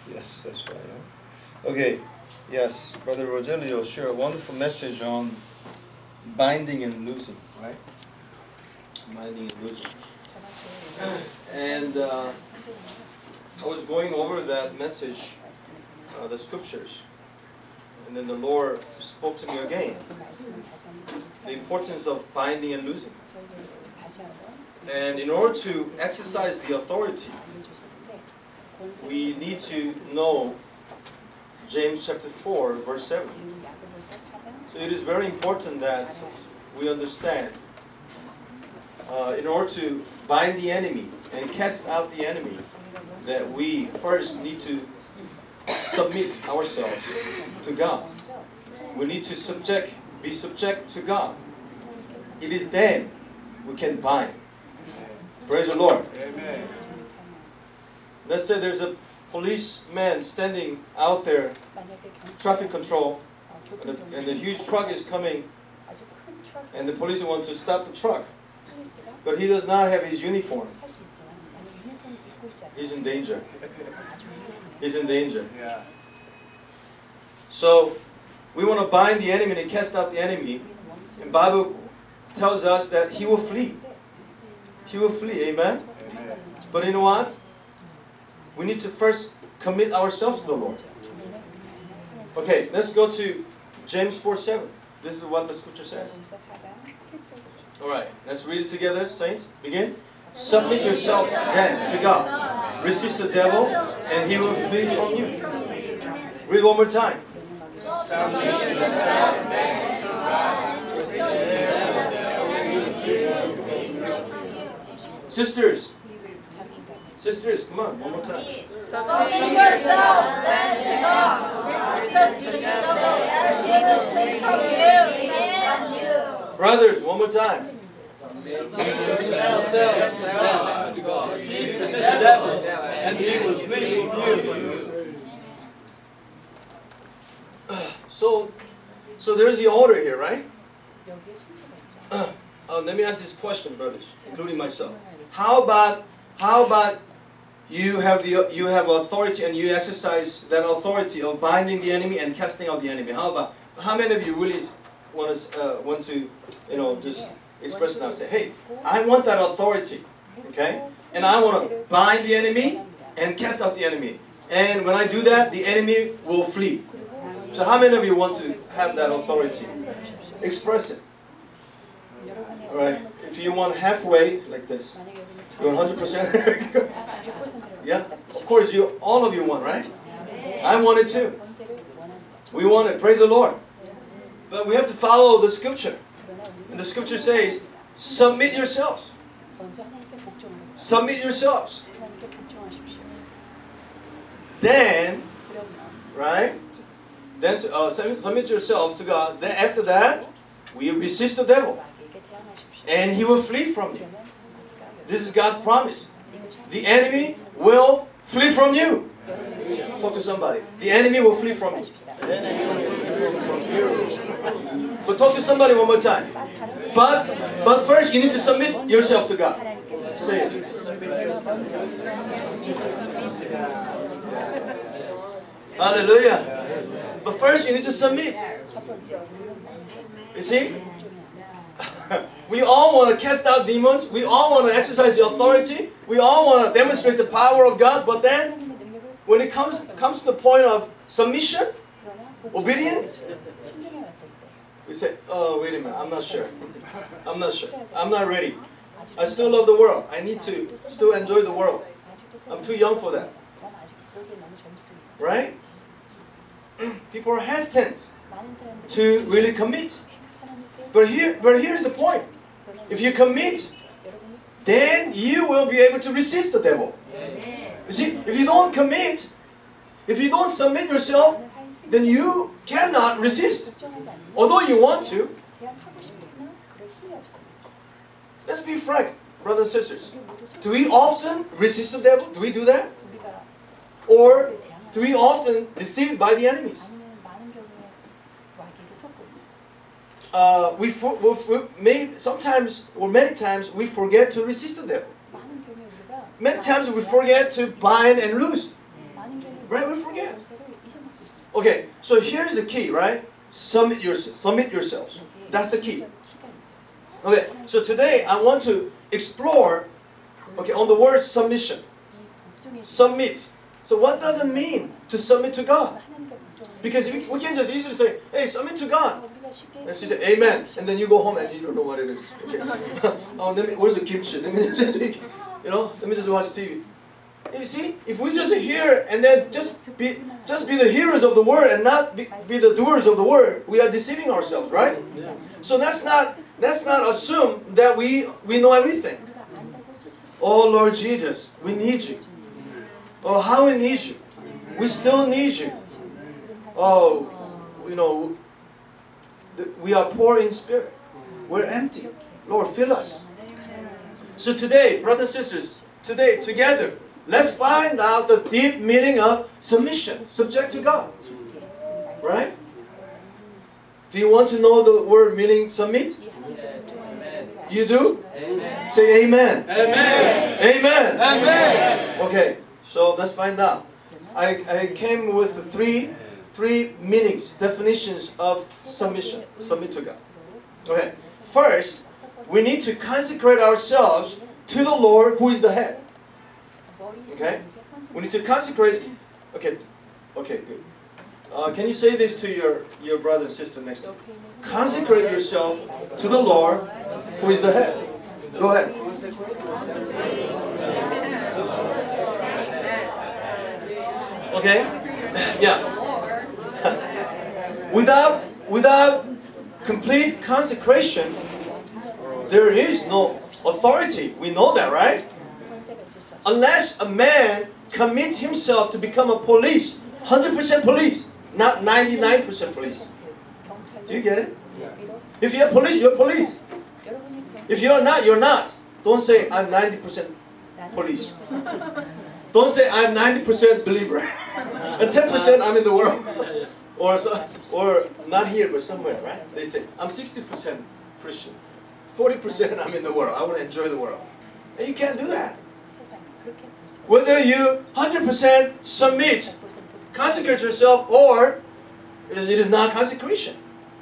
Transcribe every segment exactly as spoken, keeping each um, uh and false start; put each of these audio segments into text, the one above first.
Yes, that's right. Yeah. Okay. Yes, Brother Rogelio shared a wonderful message on binding and loosing, right? Binding and loosing. And uh, I was going over that message, uh, the scriptures, and then the Lord spoke to me again. The importance of binding and loosing. And in order to exercise the authority, we need to know James chapter four, verse seven. So it is very important that we understand, uh, in order to bind the enemy and cast out the enemy, that we first need to submit ourselves to God. We need to subject, be subject to God. It is then we can bind. Praise the Lord. Amen. Let's say there's a policeman standing out there, traffic control, and the, and the huge truck is coming, and the police want to stop the truck, but he does not have his uniform. He's in danger. He's in danger. Yeah. So we want to bind the enemy and cast out the enemy. And Bible tells us that he will flee. He will flee. Amen? Amen. But you know what? We need to first commit ourselves to the Lord. Okay, let's go to James four seven. This is what the scripture says. Alright, let's read it together, saints. Begin. Submit yourselves then to God. Resist the devil, and he will flee from you. Read one more time. Submit yourselves then to God. Resist the devil, and he will flee from you. Sisters. Sisters, come on, one more time. Submit yourselves then to God. Resist the devil, and he will flee from you. Brothers, one more time. Submit yourselves then to God. Resist the devil, and he will flee from you. So, so there's the order here, right? Uh, let me ask this question, brothers, including myself. How about, how about you have the you have authority and you exercise that authority of binding the enemy and casting out the enemy? How about how many of you really want to uh, want to you know just express it now? Say, hey, I want that authority, okay? And I want to bind the enemy and cast out the enemy. And when I do that, the enemy will flee. So how many of you want to have that authority? Express it. All right. If you want halfway, like this, you want one hundred percent. Yeah. Of course, you all of you want, right? I want it too. We want it. Praise the Lord. But we have to follow the scripture. And the scripture says, submit yourselves. Submit yourselves. Then, right? Then to, uh, submit yourself to God. Then after that, we resist the devil. And he will flee from you. This is God's promise. The enemy will flee from you. Talk to somebody. The enemy will flee from you. But talk to somebody one more time. But but first you need to submit yourself to God. Say it. Hallelujah. But first you need to submit. You see? We all want to cast out demons. We all want to exercise the authority. We all want to demonstrate the power of God. But then, when it comes, comes to the point of submission, obedience, we say, oh, wait a minute, I'm not sure. I'm not sure. I'm not ready. I still love the world. I need to still enjoy the world. I'm too young for that. Right? People are hesitant to really commit. But here, but here's the point. If you commit, then you will be able to resist the devil. You see, if you don't commit, if you don't submit yourself, then you cannot resist. Although you want to. Let's be frank, brothers and sisters. Do we often resist the devil? Do we do that? Or do we often deceived by the enemies? Uh, we, for, we, we may, sometimes or many times we forget to resist the devil. Many times we forget to bind and loose. Right? We forget. Okay, so here's the key, right? Submit yourself. Submit yourselves. That's the key. Okay, so today I want to explore, okay, on the word submission. Submit. So what does it mean to submit to God? Because we, we can just easily say, hey, submit to God. And she said, amen. And then you go home and you don't know what it is. Okay. Oh, let me, where's the kimchi? Let me just, you know, let me just watch T V. You see, if we just hear and then just be just be the hearers of the word and not be, be the doers of the word, we are deceiving ourselves, right? Yeah. So let's not let's not assume that we we know everything. Oh Lord Jesus, we need you. Oh, how we need you. We still need you. Oh, you know, we are poor in spirit. We're empty. Lord, fill us. So today, brothers and sisters, today together, let's find out the deep meaning of submission, subject to God. Right? Do you want to know the word meaning submit? You do? Amen. Say amen. Amen. Amen. Amen. Okay, so let's find out. I, I came with three, three meanings, definitions of submission, submit to God. Okay, first, we need to consecrate ourselves to the Lord who is the head. Okay? We need to consecrate. Okay. Okay, good. Uh, can you say this to your, your brother and sister next to you? Consecrate yourself to the Lord who is the head. Go ahead. Okay? Yeah. Without, without complete consecration, there is no authority. We know that, right? Unless a man commits himself to become a police, one hundred percent police, not ninety-nine percent police. Do you get it? If you're police, you're police. If you're not, you're not. Don't say, I'm ninety percent police. Don't say, I'm ninety percent believer. And ten percent I'm in the world. Or, so, or not here, but somewhere, right? They say, I'm sixty percent Christian. forty percent I'm in the world. I want to enjoy the world. And you can't do that. Whether you one hundred percent submit, consecrate yourself, or it is, it is not consecration.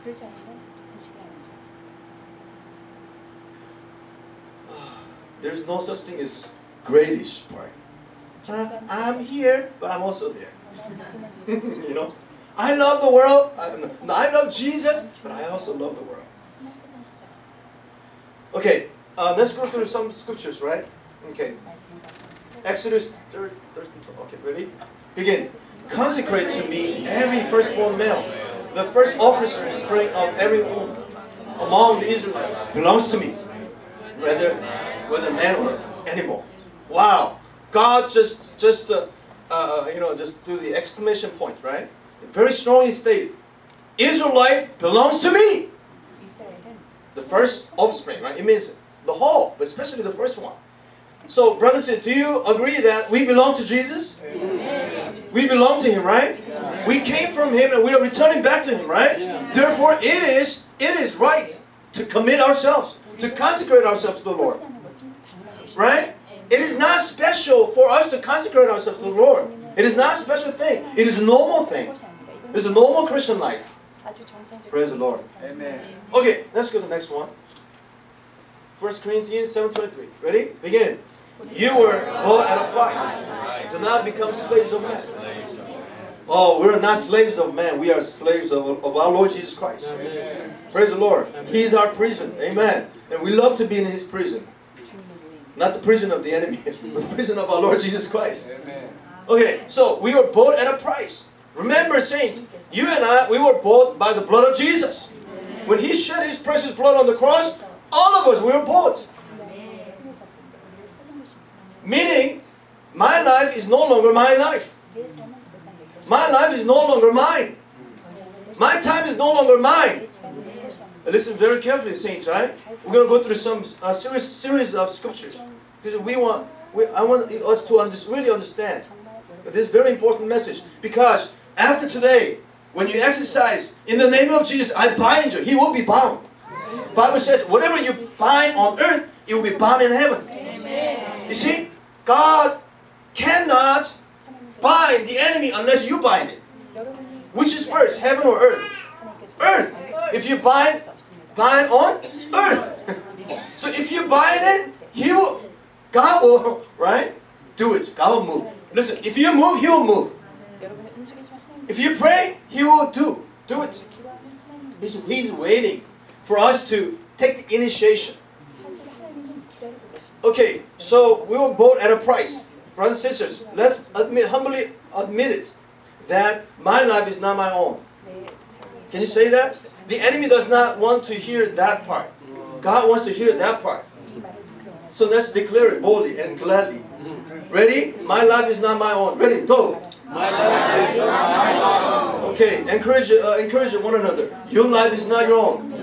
There's no such thing as gradish part. Uh, I'm here, but I'm also there. You know, I love the world. I, no, I love Jesus, but I also love the world. Okay, uh, let's go through some scriptures, right? Okay. Exodus thirteen, okay, ready? Begin. Consecrate to me every firstborn male, the first offspring of every womb among the Israelites belongs to me, whether whether man or animal. Wow, God just just uh, uh, you know just do the exclamation point, right? Very strongly stated. Israelite belongs to me. The first offspring, right? It means the whole, but especially the first one. So, brothers, do you agree that we belong to Jesus? Amen. We belong to Him, right? Amen. We came from Him and we are returning back to Him, right? Yeah. Therefore, it is it is right to commit ourselves, to consecrate ourselves to the Lord, right? It is not special for us to consecrate ourselves to the Lord. It is not a special thing. It is a normal thing. It is a normal Christian life. Praise the Lord. Amen. Okay, let's go to the next one. First Corinthians seven twenty-three. Ready? Begin. You were bought at a price. Do not become slaves of men. Oh, we're not slaves of man. We are slaves of, of our Lord Jesus Christ. Amen. Praise the Lord. He is our prison. Amen. And we love to be in His prison. Not the prison of the enemy, but the prison of our Lord Jesus Christ. Amen. Okay, so we were bought at a price. Remember, saints, you and I, we were bought by the blood of Jesus. When He shed His precious blood on the cross, all of us, we were bought. Meaning, my life is no longer my life. My life is no longer mine. My time is no longer mine. Listen very carefully, saints, right? We're going to go through some uh, series, series of scriptures. Because we want, we, I want us to under, really understand this very important message. Because after today, when you exercise, in the name of Jesus, I bind you. He will be bound. The Bible says, whatever you bind on earth, it will be bound in heaven. Amen. You see, God cannot bind the enemy unless you bind it. Which is first, heaven or earth? Earth. If you bind, bind on earth. So if you bind it, He will, God will, right? Do it. God will move. Listen, if you move, He will move. If you pray, He will do. Do it. He's, he's waiting for us to take the initiation. Okay, so we were bought at a price. Brothers and sisters, let's admit, humbly admit it, that my life is not my own. Can you say that? The enemy does not want to hear that part. God wants to hear that part. So let's declare it boldly and gladly. Ready? My life is not my own. Ready? Go. My life is not my own. Okay, encourage, uh, encourage one another. Your life is not your own.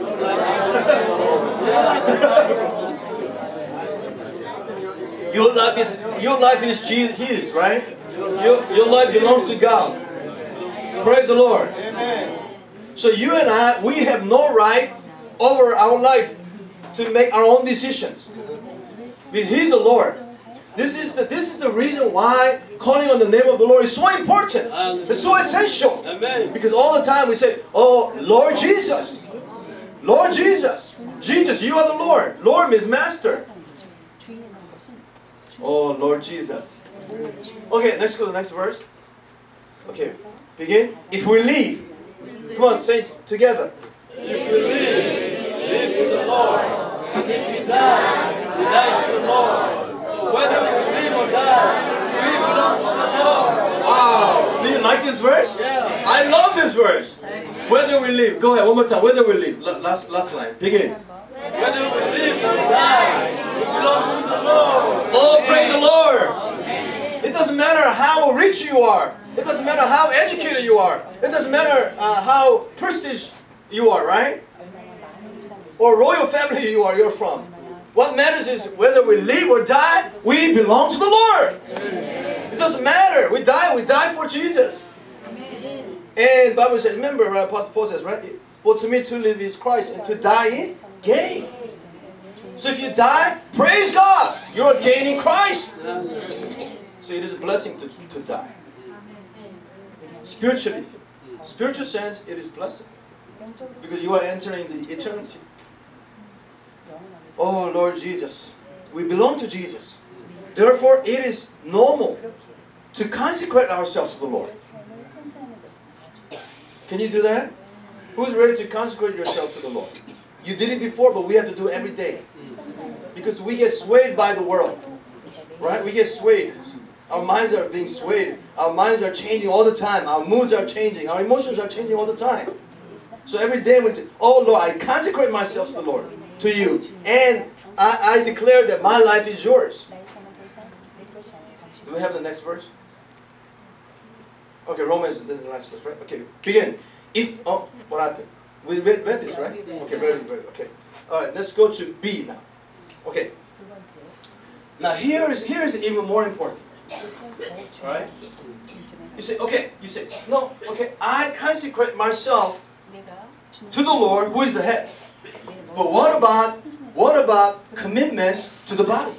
Your life is your life is Jesus, His, right? Your, your life belongs to God. Praise the Lord. So you and I, we have no right over our life to make our own decisions. Because He's the Lord. This is the this is the reason why calling on the name of the Lord is so important. It's so essential. Because all the time we say, "Oh, Lord Jesus, Lord Jesus, Jesus, you are the Lord. Lord means Master. Oh, Lord Jesus." Okay, let's go to the next verse. Okay, begin. If we leave, come on, saints, together. If we live, live to the Lord. And if we die, we die to the Lord. So whether we live or die, we belong to the Lord. Wow, do you like this verse? Yeah. I love this verse. Whether we live, go ahead one more time. Whether we live, La- last last line. Begin. Whether we live or die, we belong to the Lord. Oh, praise the Lord. It doesn't matter how rich you are. It doesn't matter how educated you are. It doesn't matter uh, how prestige you are, right? Or royal family you are, you're from. What matters is whether we live or die, we belong to the Lord. It doesn't matter. We die, we die for Jesus. And the Bible says, remember, right, Apostle Paul says, right? For to me to live is Christ and to die is gain. So if you die, praise God. You're gaining Christ. So it is a blessing to, to die. Spiritually, spiritual sense, it is blessing. Because you are entering the eternity. Oh, Lord Jesus. We belong to Jesus. Therefore, it is normal to consecrate ourselves to the Lord. Can you do that? Who's ready to consecrate yourself to the Lord? You did it before, but we have to do it every day. Because we get swayed by the world. Right? We get swayed. Our minds are being swayed. Our minds are changing all the time. Our moods are changing. Our emotions are changing all the time. So every day, we do, oh Lord, I consecrate myself to the Lord, to you. And I, I declare that my life is yours. Do we have the next verse? Okay, Romans, this is the last verse, right? Okay, begin. If, oh, what happened? We read, read this, right? Okay, ready, ready, okay. All right, let's go to B now. Okay. Now here is, here is even more important. All right? You say, okay, you say, no, okay, I consecrate myself to the Lord, who is the head. But what about, what about commitment to the body?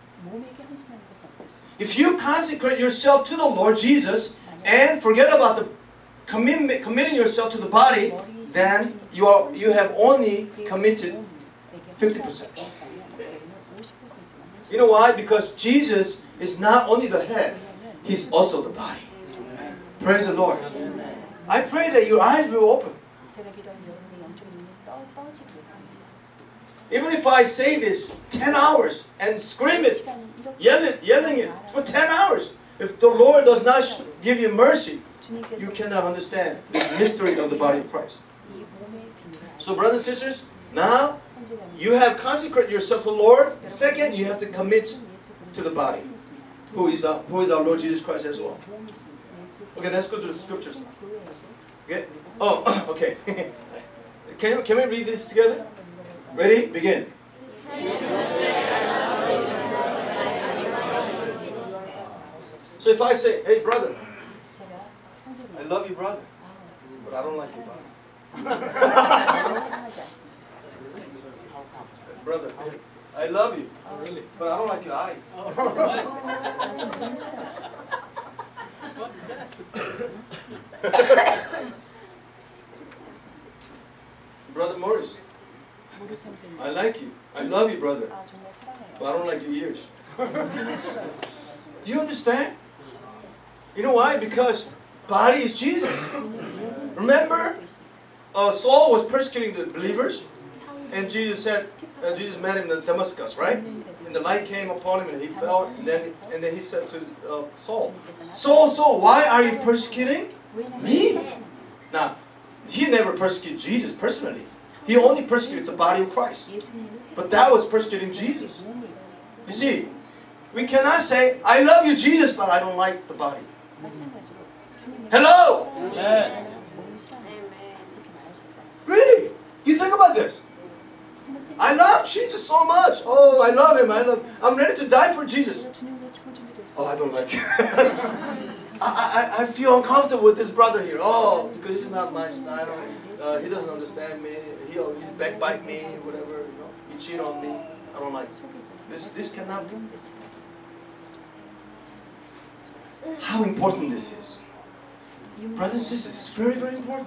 If you consecrate yourself to the Lord Jesus and forget about the commitment, committing yourself to the body, then you are you have only committed fifty percent. You know why? Because Jesus is not only the head, He's also the body. Praise the Lord. I pray that your eyes will open. Even if I say this ten hours and scream it, yell it, yelling it for ten hours, if the Lord does not give you mercy, you cannot understand this mystery of the body of Christ. So brothers and sisters, now you have consecrated yourself to the Lord. Second, you have to commit to the body, who is our, who is our Lord Jesus Christ as well. Okay, let's go to the scriptures now. Okay? Oh, okay. Can, can we read this together? Ready? Begin. So if I say, hey brother, I love you brother, but I don't like you brother. Brother, I love you, really, but I don't like your eyes. Brother Morris, I like you. I love you, brother. But I don't like your ears. Do you understand? You know why? Because body is Jesus. Remember, uh, Saul was persecuting the believers, and Jesus said, uh, Jesus met him in Damascus, right? And the light came upon him, and he fell. And then, and then he said to uh, Saul, Saul, Saul, why are you persecuting me? Now, he never persecuted Jesus personally. He only persecuted the body of Christ. But that was persecuting Jesus. You see, we cannot say, I love you, Jesus, but I don't like the body. Hello? Amen. Really? You think about this. I love Jesus so much. Oh, I love him. I love. I'm ready to die for Jesus. Oh, I don't like him. I, I, I feel uncomfortable with this brother here. Oh, because he's not my style. Uh, he doesn't understand me. He always backbite me, whatever. You know, he cheat on me. I don't like it. This, this cannot be. How important this is. Brothers and sisters, it's very, very important.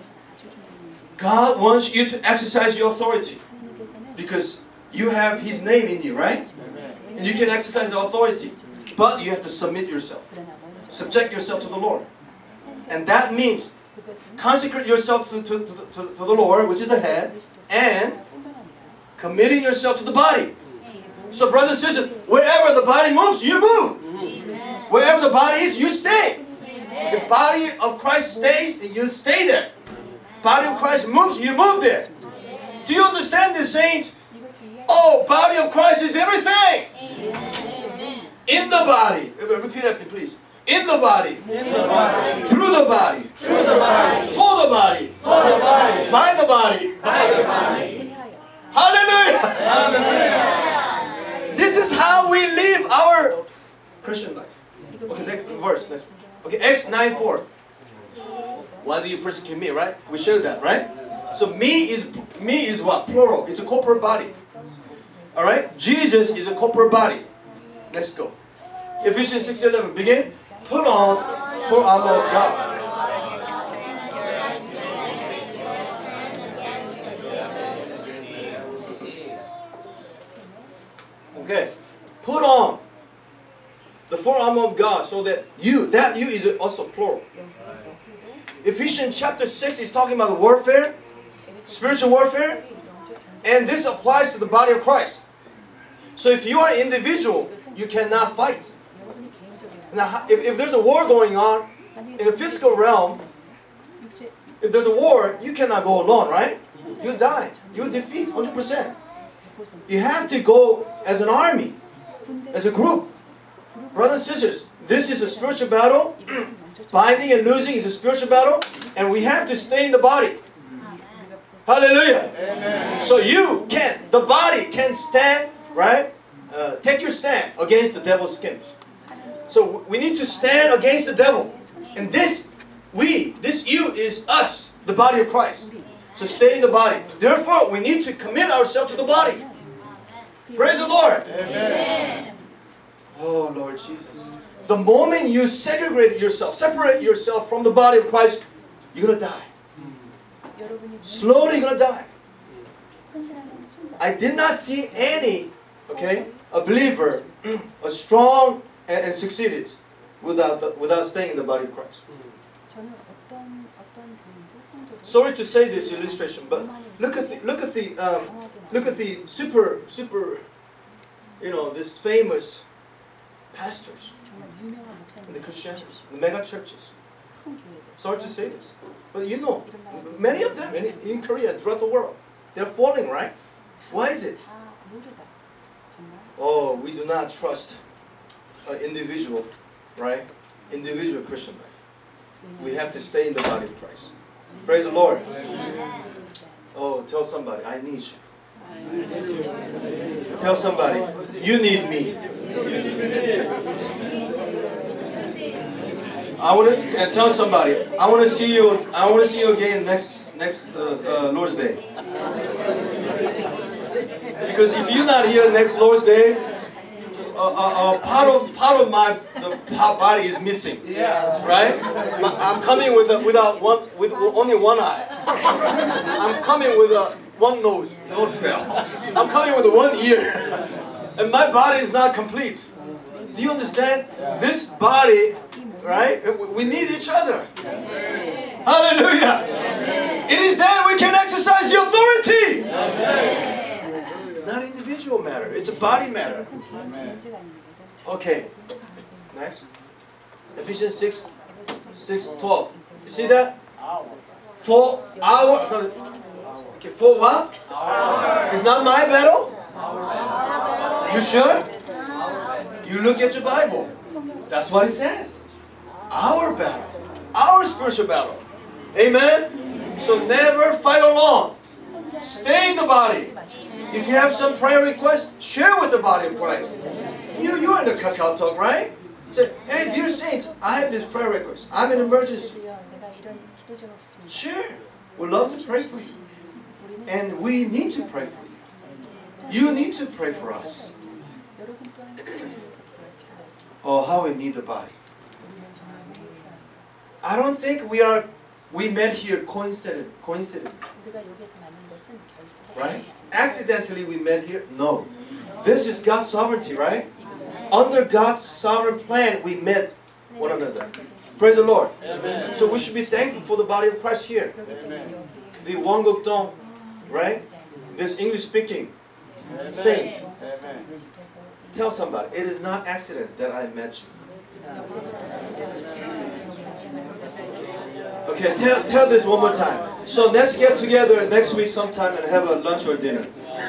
God wants you to exercise your authority because you have His name in you, right? And you can exercise the authority, but you have to submit yourself. Subject yourself to the Lord. And that means consecrate yourself to, to, to, to, to the Lord, which is the head, and committing yourself to the body. So brothers and sisters, wherever the body moves, you move. Wherever the body is, you stay. If body of Christ stays, then you stay there. Body of Christ moves, you move there. Do you understand this, saints? Oh, body of Christ is everything. In the body. Repeat after me, please. In the body. In the body. Through the body. Through the body. For the body. For the body. By the body. By the body. Hallelujah. Hallelujah. This is how we live our Christian life. Okay, next verse. Next. Okay, Acts nine four. Why do you persecute me, right? We shared that, right? So me is me is what? Plural. It's a corporate body. Alright? Jesus is a corporate body. Let's go. Ephesians six eleven. Begin. Put on full armor of God. Okay. Put on the full armor of God so that you, that you is also plural. Ephesians chapter six is talking about the warfare, spiritual warfare, and this applies to the body of Christ. So if you are an individual, you cannot fight. Now, if, if there's a war going on in the physical realm, if there's a war, you cannot go alone, right? You die. You defeat one hundred percent. You have to go as an army, as a group. Brothers and sisters, this is a spiritual battle. Binding and losing is a spiritual battle, and we have to stay in the body. Hallelujah. Amen. So you can, the body can stand, right? Uh, take your stand against the devil's schemes. So we need to stand against the devil. And this, we, this you is us, the body of Christ. So stay in the body. Therefore, we need to commit ourselves to the body. Praise the Lord. Amen. Oh, Lord Jesus. The moment you segregate yourself, separate yourself from the body of Christ, you're going to die. Slowly you're going to die. I did not see any, okay, a believer, a strong and, and succeeded without, the, without staying in the body of Christ. Sorry to say this illustration, but look at the, look at the, um, look at the super, super, you know, this famous pastors in the Christians, the mega churches. Sorry to say this, but you know, many of them in, in Korea and throughout the world, they're falling, right? Why is it? Oh, we do not trust an individual, right? Individual Christian life. We have to stay in the body of Christ. Praise the Lord. Oh, tell somebody, I need you. Tell somebody, you need me. I want to and tell somebody, I want to see you. I want to see you again next next uh, uh, Lord's Day. Because if you're not here next Lord's Day, uh, uh, part of part of my the body is missing. Yeah. Right? My- I'm coming with a, without one with only one eye. I'm coming with a one nose, nose well. I'm coming with one ear, and my body is not complete. Do you understand? This body, right? We need each other. Hallelujah! It is then we can exercise the authority. It's not an individual matter. It's a body matter. Okay. Next. Ephesians six, six, twelve. You see that? For our. Okay, for what? It's not my battle. You sure? You look at your Bible. That's what it says. Our battle. Our spiritual battle. Amen? So never fight alone. Stay in the body. If you have some prayer requests, share with the body of Christ. You, you're in the Kakao Talk, right? Say, hey, dear saints, I have this prayer request. I'm in emergency. Sure. We'd love to pray for you. And we need to pray for you. You need to pray for us. Oh, how we need the body. I don't think we are we met here coincident coincidentally. Right? Accidentally we met here? No. This is God's sovereignty, right? Under God's sovereign plan we met one another. Praise the Lord. Amen. So we should be thankful for the body of Christ here. Amen. The Wangokdong, right? This English speaking saint. Amen. Tell somebody, it is not accident that I met you. Okay, tell, tell this one more time. So let's get together next week sometime and have a lunch or dinner.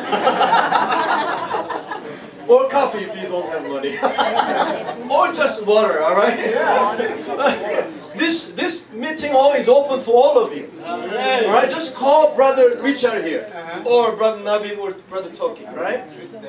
Or coffee if you don't have money. Or just water, alright? This this meeting hall is open for all of you. Alright, just call Brother Richard here. Or Brother Navin or Brother Toki, right?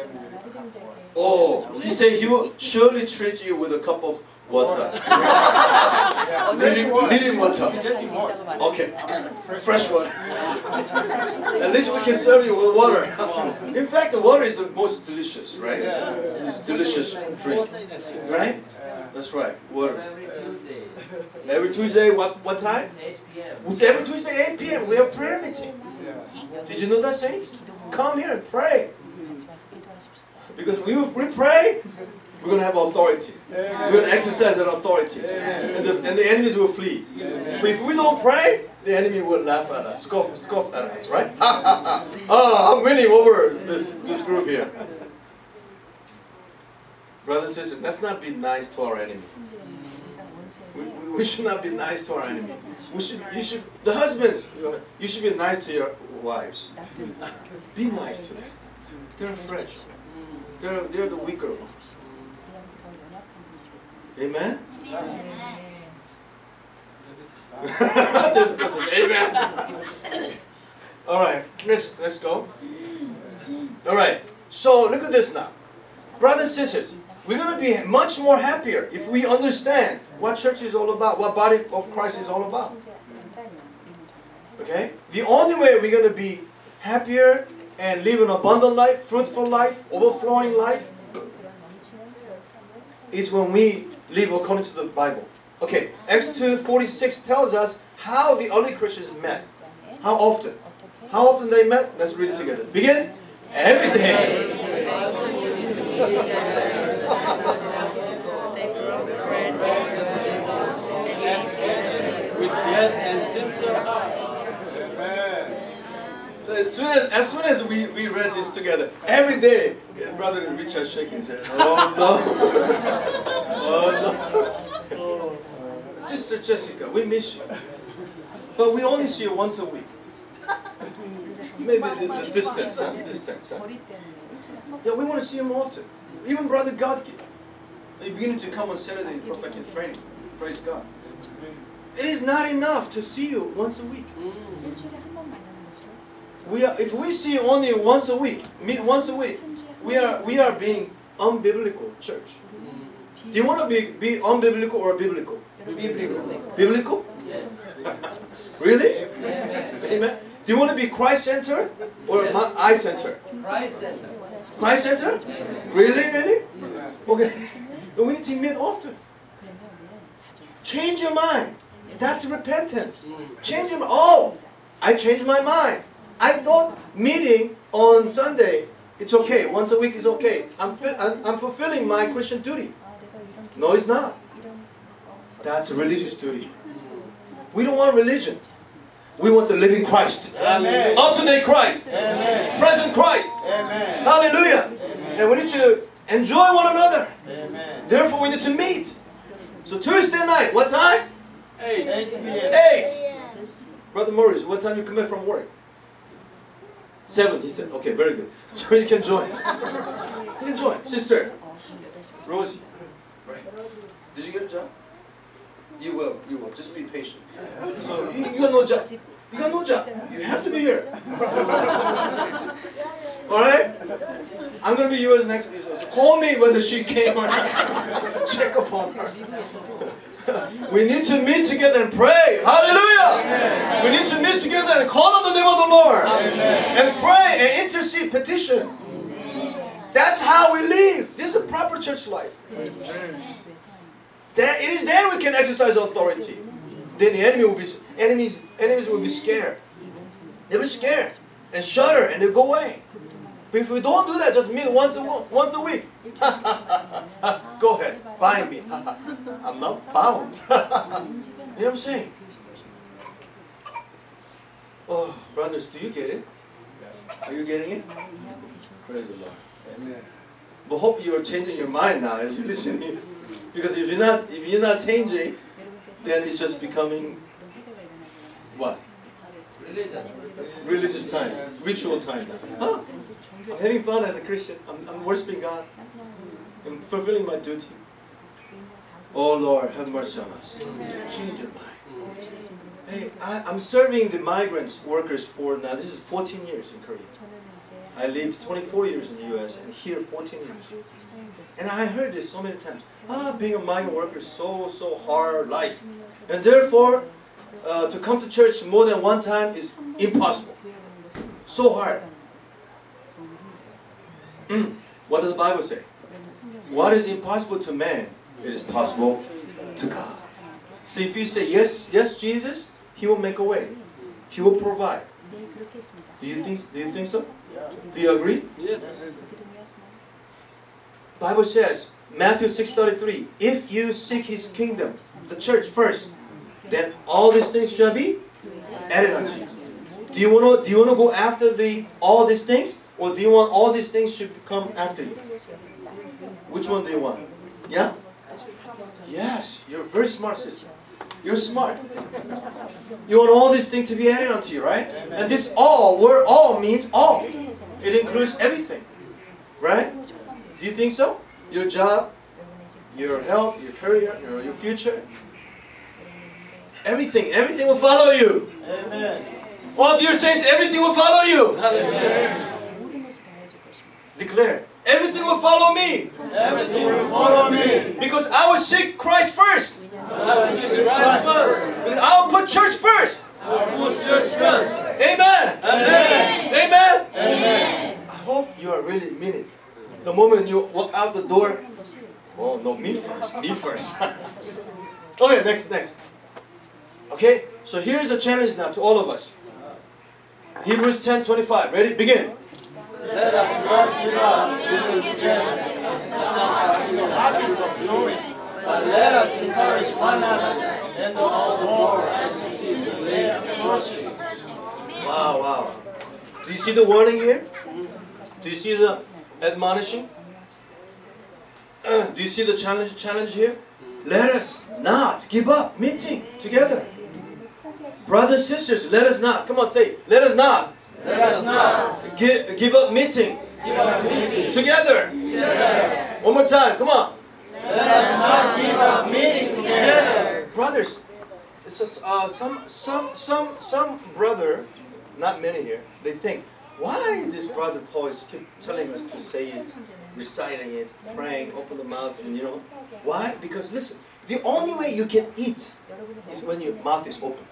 Oh, he said he will surely treat you with a cup of water. living, living water. Okay, fresh water. At least we can serve you with water. In fact, the water is the most delicious, right? It's a delicious drink, right? That's right, water. Every Tuesday. Every Tuesday, what what time? eight p m Every Tuesday, eight p m we have prayer meeting. Did you know that, saints? Come here and pray. Because we we pray, we're going to have authority. We're going to exercise that authority. And the, and the enemies will flee. But if we don't pray, the enemy will laugh at us, scoff, scoff at us, right? Ha, ha, ha. Oh, I'm winning over this, this group here. Brothers and sisters, let's not be nice to our enemy. We, we, we should not be nice to our enemy. We should, you should, the husbands, you should be nice to your wives. Be nice to them. They're fragile. They're, they're the weaker ones. Amen? Jessica says, amen. All right, next, let's go. All right, so look at this now. Brothers and sisters, we're going to be much more happier if we understand what church is all about, what body of Christ is all about. Okay? The only way we're going to be happier and live an abundant life, fruitful life, overflowing life, is when we live according to the Bible. Okay, Acts two forty-six tells us how the early Christians met. How often? How often they met? Let's read it together. Begin. Every day. With glad and sincere hearts. As soon as, as soon as we, we read this together, every day, Brother Richard shaking his head. Oh no. Oh no. Sister Jessica, we miss you. But we only see you once a week. Maybe the, the distance, huh? Distance, huh? Yeah, we want to see you more often. Even Brother Godkin. They're beginning to come on Saturday in prophetic training. Praise God. It is not enough to see you once a week. We are, if we see you only once a week, meet once a week, we are we are being unbiblical church. Do you want to be, be unbiblical or biblical? Biblical. Biblical? Yes. Really? Amen. Do you want to be Christ-centered or I-centered? Christ Center. Christ-centered? Really, really? Okay. But we need to meet often. Change your mind. That's repentance. Change your mind. Oh, I changed my mind. I thought meeting on Sunday, it's okay. Once a week is okay. I'm, I'm, I'm fulfilling my Christian duty. No, it's not. That's a religious duty. We don't want religion. We want the living Christ. Amen. Up-to-date Christ. Amen. Present Christ. Amen. Hallelujah. Amen. And we need to enjoy one another. Amen. Therefore, we need to meet. So Tuesday night, what time? Eight. Eight p m Eight. Brother Maurice, what time you come back from work? Seven, he said. Okay, very good. So you can join. You can join. Sister, Rosie, right? Did you get a job? You will, you will. Just be patient. So you, you got no job. You got no job. You have to be here. Alright? I'm going to be yours next week. So call me whether she came or not. Check upon her. We need to meet together and pray. Hallelujah! Amen. We need to meet together and call on the name of the Lord. Amen. And pray and intercede, petition. Amen. That's how we live. This is a proper church life. That it is there we can exercise authority. Then the enemy will be enemies enemies will be scared. They'll be scared and shudder and they'll go away. But if we don't do that, just meet once a once a week. Go ahead, bind me. I'm not bound. You know what I'm saying? Oh, brothers, do you get it? Are you getting it? Praise the Lord. Amen. But hope you are changing your mind now as you listen here. Because if you're not if you're not changing, then it's just becoming what? Religion. Religious time, ritual time. Huh? I'm having fun as a Christian. I'm, I'm worshiping God. I'm fulfilling my duty. Oh Lord, have mercy on us. Change your mind. Hey, I, I'm serving the migrants workers for now. This is fourteen years in Korea. I lived twenty-four years in the U S and here fourteen years. And I heard this so many times. Ah, being a migrant worker is so, so hard life. And therefore, uh, to come to church more than one time is impossible. So hard. Mm. What does the Bible say? What is impossible to man, it is possible to God. So if you say, yes, yes, Jesus, He will make a way. He will provide. Do you think, do you think so? Do you agree? Yes. Bible says, Matthew six thirty-three, if you seek His kingdom, the church first, then all these things shall be added unto you. Do you want to do you want to go after the all these things, or do you want all these things to come after you? Which one do you want? Yeah? Yes, you're very smart, sister. You're smart. You want all these things to be added unto you, right? And this all, word all means all. It includes everything. Right? Do you think so? Your job, your health, your career, your, your future. Everything, everything will follow you. Amen. All dear saints, everything will follow you. Amen. Declare, everything will follow me. Everything will follow me. Because I will seek Christ first. I will seek Christ first. Because I will put church first. I will put church first. Amen. Amen. Amen. Amen. I hope you are really mean it. The moment you walk out the door, oh no, me first, me first. Okay, next, next. Okay, so here's a challenge now to all of us. Hebrews ten twenty-five. Ready? Begin. Let us not give up meeting together as some are in the habit of doing, but let us encourage one another, and all the more as we see the day approaching. Wow, wow. Do you see the warning here? Do you see the admonishing? Uh, do you see the challenge challenge here? Let us not give up meeting together. Brothers, sisters, let us not. Come on, say, let us not. Let us not Give, give up meeting give up meeting together. together. One more time, come on. Let us not give up meeting together. Brothers, it's just, uh, some, some, some, some brother, not many here, they think, why this brother Paul is keep telling us to say it, reciting it, praying, open the mouth, and you know, why? Because listen, the only way you can eat is when your mouth is open.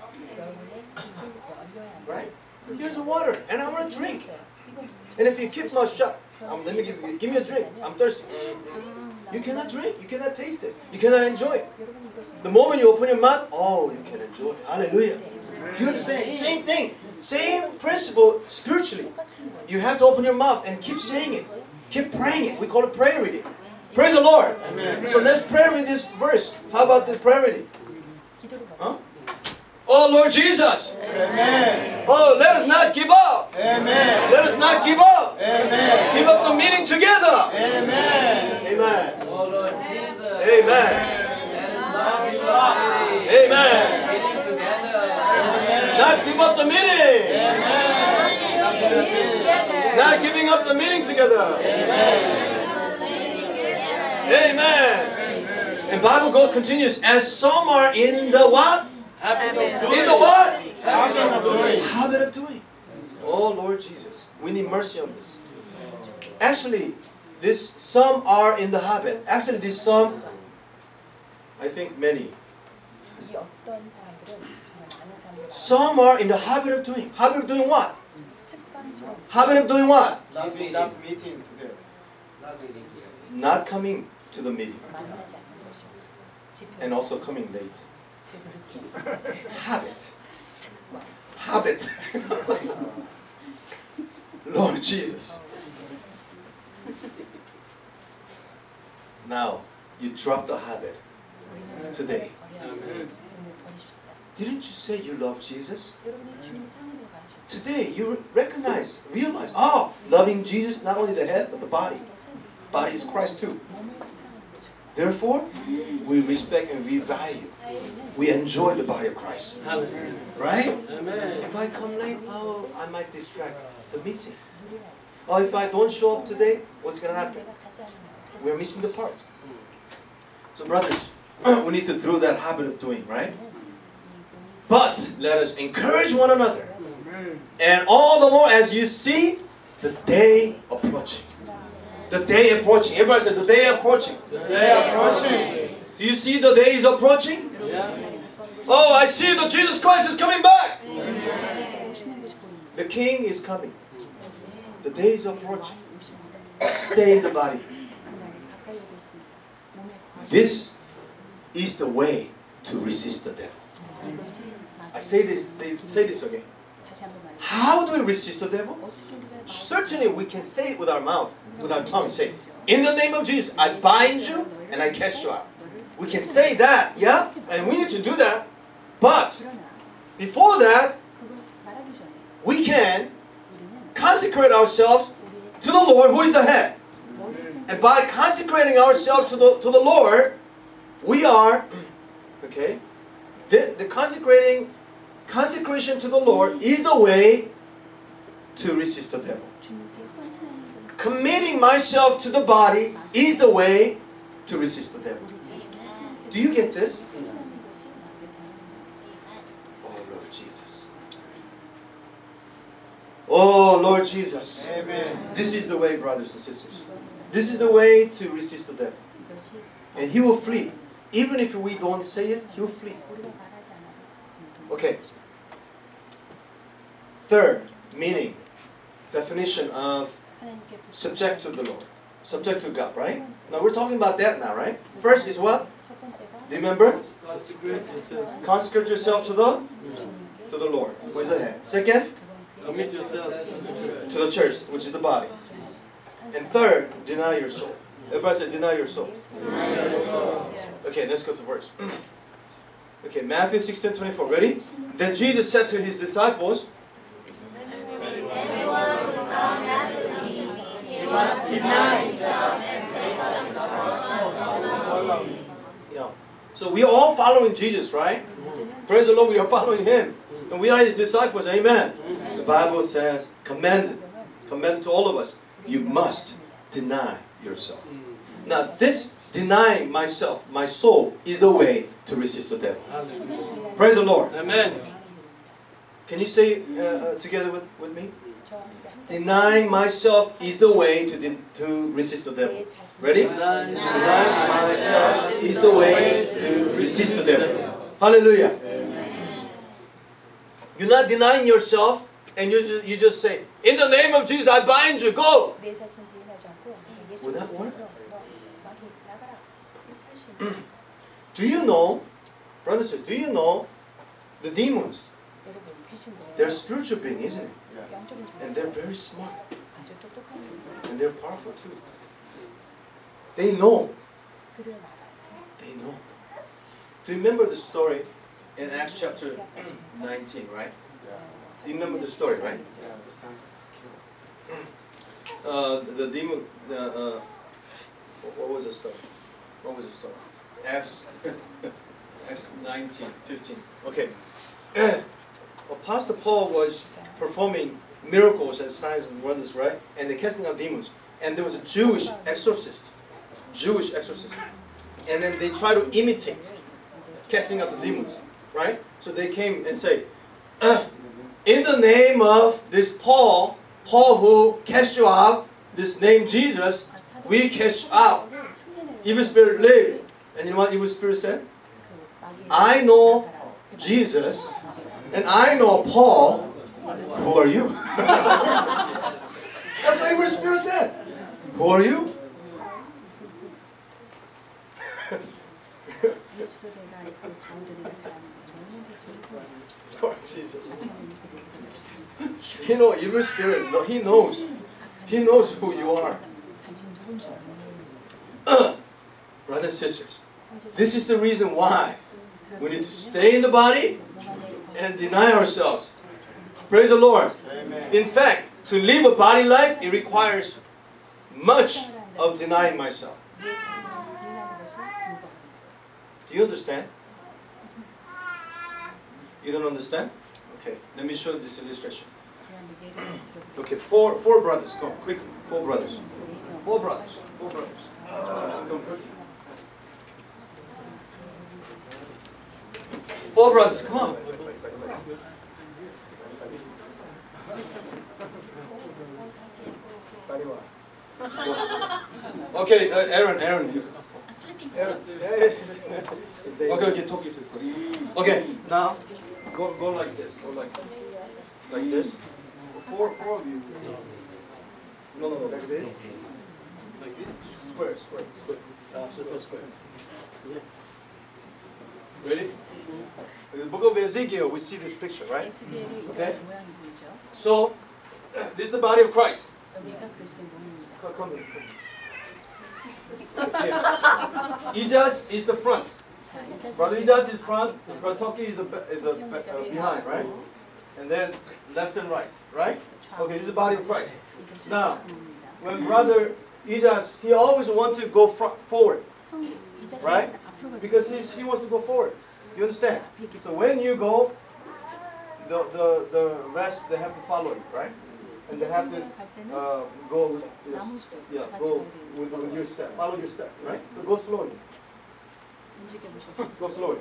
Right? Here's the water, and I want to drink. And if you keep mouth shut, um, let me give you, give me a drink. I'm thirsty. Mm-hmm. you cannot drink, you cannot taste it, you cannot enjoy it. The moment you open your mouth, oh, you can enjoy it. Hallelujah. You understand? Same thing. Same principle spiritually. You have to open your mouth and keep saying it. Keep praying it. We call it prayer reading. Praise the Lord. Amen. So let's pray read this verse. How about the prayer reading? Huh? Oh Lord Jesus. Amen. Oh, let us not give up. Amen. Let us not give up. Amen. Give up the meeting together. Amen. Amen. Oh Lord Jesus. Amen. Let us not give up. Amen. Meeting together. Not give up the meeting. Amen. Not giving up the meeting together. Amen. And Bible God continues, as some are in the what? In the what? Habit of doing. Habit of doing. Oh Lord Jesus, we need mercy on this. Actually, this some are in the habit. Actually, this some, I think many. Some are in the habit of doing. Habit of doing what? Habit of doing what? Not not meeting together. Not coming to the meeting. And also coming late. Habit. Habit. Lord Jesus. Now, you drop the habit today. Didn't you say you love Jesus? Today, you recognize, realize, oh, loving Jesus, not only the head, but the body. Body is Christ too. Therefore, we respect and we value. We enjoy the body of Christ. Right? Amen. If I come late, oh, I might distract the meeting. Or if I don't show up today, what's going to happen? We're missing the part. So brothers, we need to throw that habit of doing, right? But let us encourage one another. And all the more as you see the day approaching. The day approaching. Everybody said the day approaching. The day approaching. Do you see the day is approaching? Yeah. Oh, I see that Jesus Christ is coming back. The King is coming. The day is approaching. Stay in the body. This is the way to resist the devil. I say this, they say this again. How do we resist the devil? Certainly we can say it with our mouth, with our tongue. Say, in the name of Jesus, I bind you and I cast you out. We can say that, yeah? And we need to do that. But before that, we can consecrate ourselves to the Lord, who is the head. And by consecrating ourselves to the, to the Lord, we are, okay, the, the consecrating, consecration to the Lord is the way to resist the devil. Committing myself to the body is the way to resist the devil. Do you get this? Oh, Lord Jesus. Oh, Lord Jesus. Amen. This is the way, brothers and sisters. This is the way to resist the devil. And he will flee. Even if we don't say it, he will flee. Okay. Third, meaning, definition of subject to the Lord. Subject to God, right? Now we're talking about that now, right? First is what? Do you remember? Consecrate yourself. Consecrate yourself to the to the Lord, who is the head. Second, Commit yourself to the church. to the church, which is the body. And third, deny your soul. Everybody say, deny your soul. Okay, let's go to verse. Okay, Matthew sixteen twenty-four. Ready? Then Jesus said to his disciples, You must deny yourself. yeah. So we are all following Jesus, right? Praise the Lord, we are following Him. And we are His disciples, amen. The Bible says, command, command to all of us, you must deny yourself. Now this denying myself, my soul, is the way to resist the devil. Hallelujah. Praise the Lord. Amen. Can you say uh, uh, together with, with me? Denying myself is the way to, de- to resist the devil. Ready? Denying Denying myself is the way to resist the devil. Hallelujah. You're not denying yourself and you just, you just say, in the name of Jesus, I bind you, go. Would that work? Do you know, brothers and sisters, do you know the demons? They're spiritual beings, isn't it? And they're very smart. And they're powerful too. They know. They know. Do you remember the story in Acts chapter nineteen, right? You remember the story, right? Uh, the demon, uh, uh, what was the story? What was the story? Acts, Acts nineteen, fifteen. Okay. Apostle Paul was performing miracles and signs and wonders, right? And they're casting out demons. And there was a Jewish exorcist. Jewish exorcist. And then they try to imitate casting out the demons, right? So they came and say, uh, in the name of this Paul, Paul who cast you out, this name Jesus, we cast you out. Evil spirit live. And you know what evil spirit said? I know Jesus, and I know Paul. Who are you? That's what evil spirit said. Who are you? Lord Jesus. You know, evil spirit, no, he knows. He knows who you are. Brothers and sisters, this is the reason why we need to stay in the body and deny ourselves. Praise the Lord. Amen. In fact, to live a body life, it requires much of denying myself. Do you understand? You don't understand? Okay, let me show you this illustration. Okay, four four brothers. Come, quick. Four brothers. Four brothers. Four brothers. Come, quick. Four brothers. Come on. Okay, uh, Aaron, Aaron. You. Aaron. Okay, okay, talk you to. Okay, now go go like this. Go like this. Like this. Four, four of you. No, no, no, like this. Like this. Square, square, square. Uh, square, square. Ready? In the book of Ezekiel, we see this picture, right? Okay. So, this is the body of Christ. Come, come here. Okay. Ijas is the front. Brother Ijas is front. Brother Toki is a, is a, uh, behind, right? And then left and right, right? Okay, this is the body of Christ. Now, when Brother Ijas, he always wants to go front, forward, right? Because he's, he wants to go forward. You understand? So when you go, the, the, the rest, they have to follow you, right? And they have to uh, go with your, yeah, go with, with your step. Follow your step, right? So go slowly. Go slowly.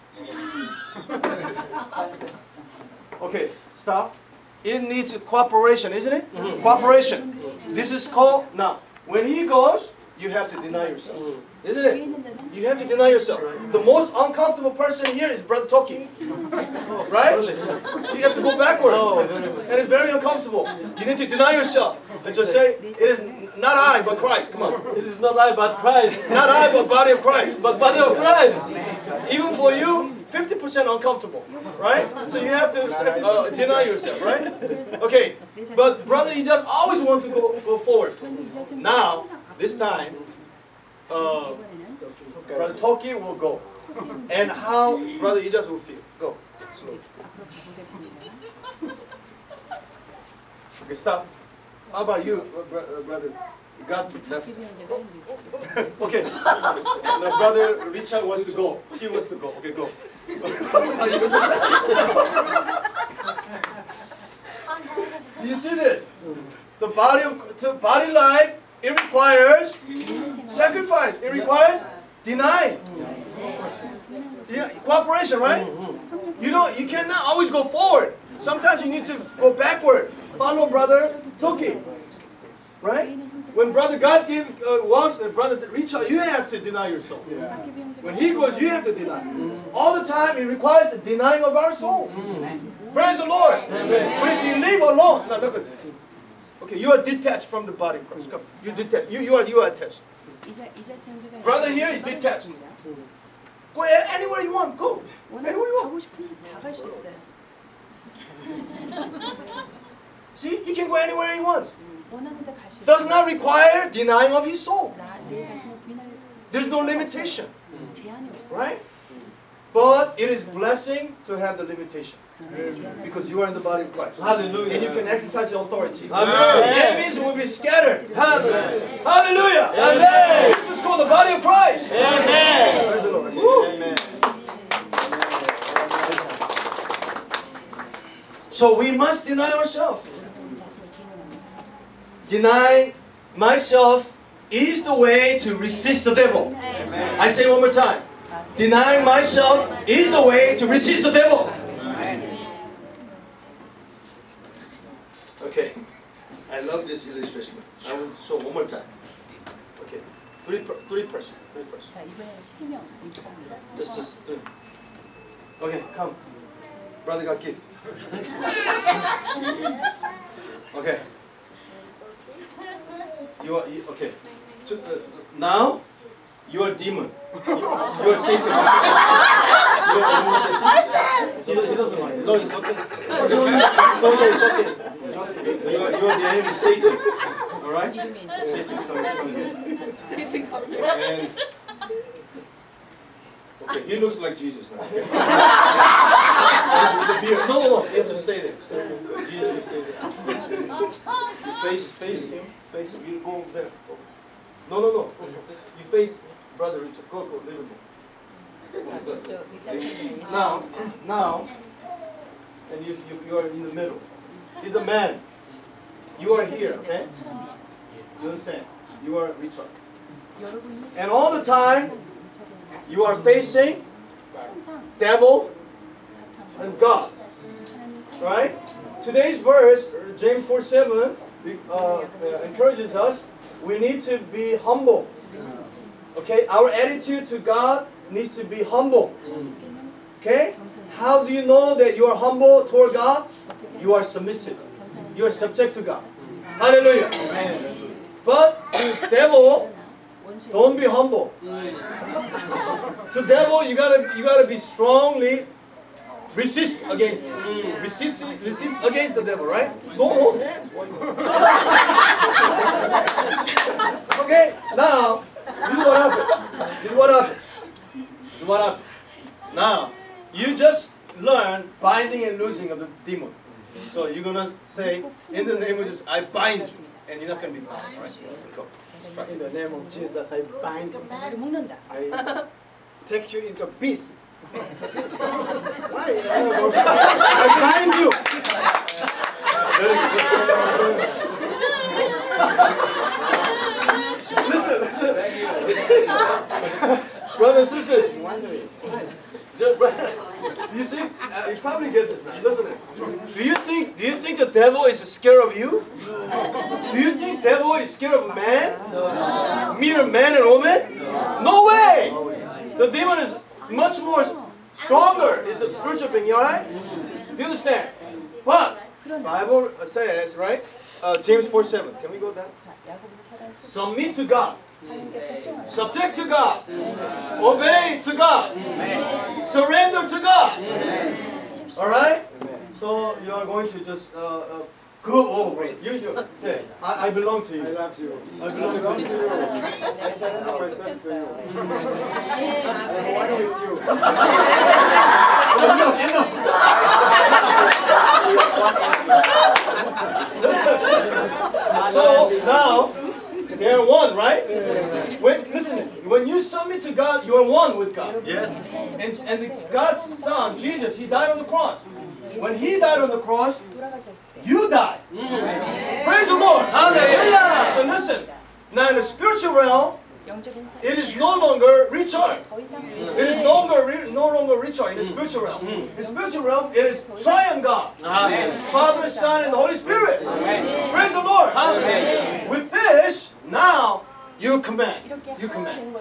Okay, stop. It needs cooperation, isn't it? Mm-hmm. Cooperation. This is called, now, when he goes, you have to deny yourself. Isn't it? You have to deny yourself. The most uncomfortable person here is Brother Toki. Right? You have to go backward. And it's very uncomfortable. You need to deny yourself. And just say, it is not I, but Christ. Come on. It is not I, but Christ. Not I, but body of Christ. But body of Christ. Even for you, fifty percent uncomfortable. Right? So you have to uh, deny yourself, right? Okay. But brother, you just always want to go, go forward. Now, this time, uh, Brother Toki will go. And how Brother Ijas will feel. Go. Slowly. Okay, stop. How about you, uh, brother? You got the left side. Okay. Now, Brother Richard wants to go. He wants to go. Okay, go. You see this? The body of the body life, it requires sacrifice. It requires denying. Yeah, cooperation, right? You don't. You cannot always go forward. Sometimes you need to go backward. Follow Brother Toki, right? When Brother God give, uh, walks and Brother Richard, you have to deny yourself. Yeah. When he goes, you have to deny. All the time, it requires the denying of our soul. Praise the Lord. Amen. But if you leave alone, now look at this. Okay, you are detached from the body of Christ. Come, you detached. You, you are you are attached. Brother here is detached. Go a- anywhere you want. Go. Anywhere you want. See, he can go anywhere he wants. Does not require denying of his soul. There's no limitation, right? But it is blessing to have the limitation. Because you are in the body of Christ. Hallelujah. And you can exercise your authority. Amen. The enemies will be scattered. Hallelujah. Hallelujah. Amen. This is called the body of Christ. Amen. Praise the Lord. Amen. So we must deny ourselves. Deny myself is the way to resist the devil. Amen. I say one more time. Denying myself is the way to resist the devil. Okay. I love this illustration. I will show one more time. Okay. Three per, three person. Three person. Just just three. Okay, come. Brother got kicked. Okay. You are you, okay. To, uh, now you are demon. You are Satan. You are Satan. He, he doesn't mind. No, it's okay. It's okay. It's okay. It's okay. You are, you are the enemy, Satan. All right? Satan, come, come here. And okay, he looks like Jesus now. Okay? With the beard. No, no, no. You have to stay there. Stay there. Jesus, you stay there. Face, face him. Face him. You go over there. No, no, no. You face Brother Richard. Go, go, leave him. Now, now, and you, you, you are in the middle. He's a man. You are here, okay? You understand? You are Richard. And all the time, you are facing devil and God. Right? Today's verse, James four seven, uh, uh, encourages us, we need to be humble. Okay? Our attitude to God needs to be humble. Okay? How do you know that you are humble toward God? You are submissive. You are subject to God. Hallelujah. Amen. But to devil, don't be humble. To devil, you gotta you gotta be strongly resist against it. Resist resist against the devil, right? Don't hold hands. Okay, now this is what happened. This is what happened. This is what happened. Now you just learn binding and loosing of the demon. So you're gonna say, in the name of Jesus, I bind you, and you're not gonna be bound. All right? Go. In the name of Jesus, I bind you. I take you into peace. Why? I bind you. Listen, brothers and sisters. You see, uh, you probably get this now. Listen, do you think do you think the devil is scared of you? Do you think devil is scared of man? No. Mere man and woman? No. No way. The demon is much more stronger. It's a spiritual being. You alright? Do you understand? But Bible says, right? Uh, James four seven. Can we go there? Submit to God. Subject to God. Obey to God. Surrender to God. Alright? So you are going to just uh, uh, go over. You do. Okay. I, I belong to you. I love you. I belong to you. I surrender myself to you. I'm one with you. Listen. So now they are one, right? When, listen, when you submit to God, you are one with God. Yes. And, and the, God's Son, Jesus, He died on the cross. When He died on the cross, you died. Mm. Praise the Lord. Hallelujah. So listen, now in the spiritual realm, it is no longer Richard. It is no longer, no longer Richard in the spiritual realm. In the spiritual realm, it is triune God. Amen. Father, Son, and the Holy Spirit. Amen. Praise the Lord. Amen. With this, now you command. You command.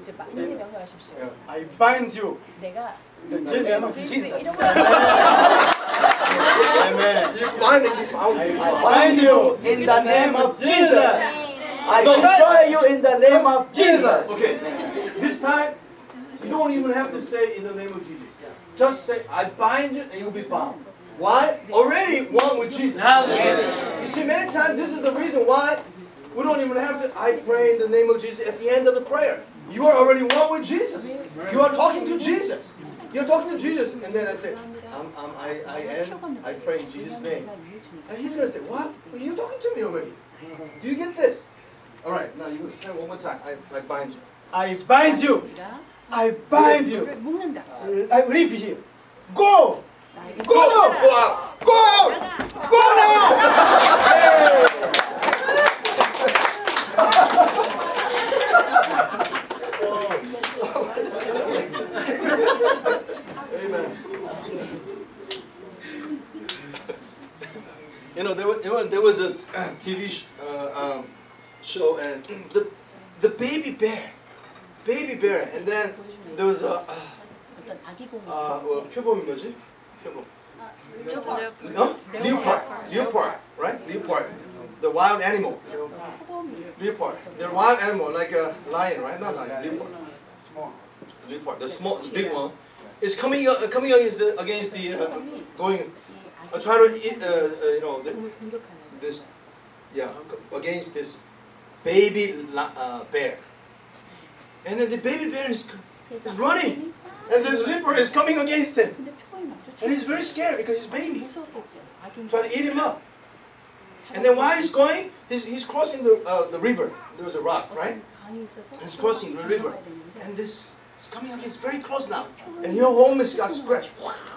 I bind you. In the name of Jesus. Amen. You bind and you bound. I bind you in the name of Jesus. I No. destroy you in the name of Jesus. Okay. This time, you don't even have to say in the name of Jesus. Just say, I bind you and you'll be bound. Why? Already one with Jesus. You see, many times this is the reason why we don't even have to, I pray in the name of Jesus at the end of the prayer. You are already one with Jesus. You are talking to Jesus. You're talking to Jesus. And then I say, I'm, I'm, I, I am, I pray in Jesus' name. And he's going to say, what? Well, you're talking to me already. Do you get this? All right, now you say one more time. I, I bind you. I bind you. I bind you. I leave you. Go. Go out! Go out! Go out! Go now! Amen. You know, there was, you know, there was a T V sh uh, um, show, and the the baby bear, baby bear, and then there was a uh, uh, well, 표범이 뭐지? 표범. Leopard. Huh? Leopard. Leopard, right? Leopard. The wild animal. Leopard. They're wild animal, like a lion, right? Not lion. Leopard. Small. Leopard. The small, the big one, is coming uh, coming against the, against the uh, going. Uh, try to eat, uh, uh, you know, the, this, yeah, against this baby uh, bear. And then the baby bear is, is running, and this leopard is coming against him. And he's very scared because he's baby. Trying to eat him up. And then while he's going, he's, he's crossing the, uh, the river. There was a rock, right? He's crossing the river. And this is coming against very close now. And your home has got scratched.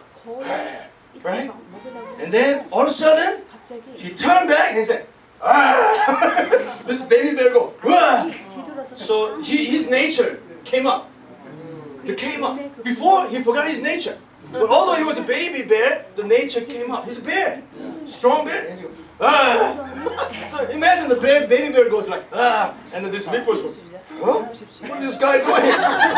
Right? And then all of a sudden, he turned back and said, ah! This baby bear go, ah! So he, his nature came up. He came up. Before, he forgot his nature. But although he was a baby bear, the nature came up. He's a bear. Strong bear. And he goes, ah! So imagine the bear, baby bear goes like, ah! And then this leopard goes, huh? What is this guy doing?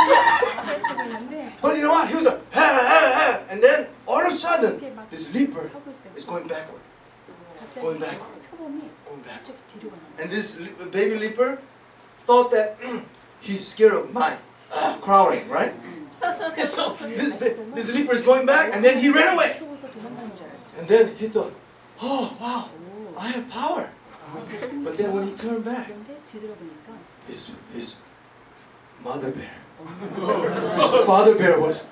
But you know what? He was like, ah, ah, ah. And then all of a sudden, this leopard is going backward. Going backward. Going backward. And this baby leopard thought that he's scared of mine. Uh, crawling, right? And so this, this leopard is going back, and then he ran away. And then he thought, oh, wow, I have power. But then when he turned back, his, his mother bear, his father bear was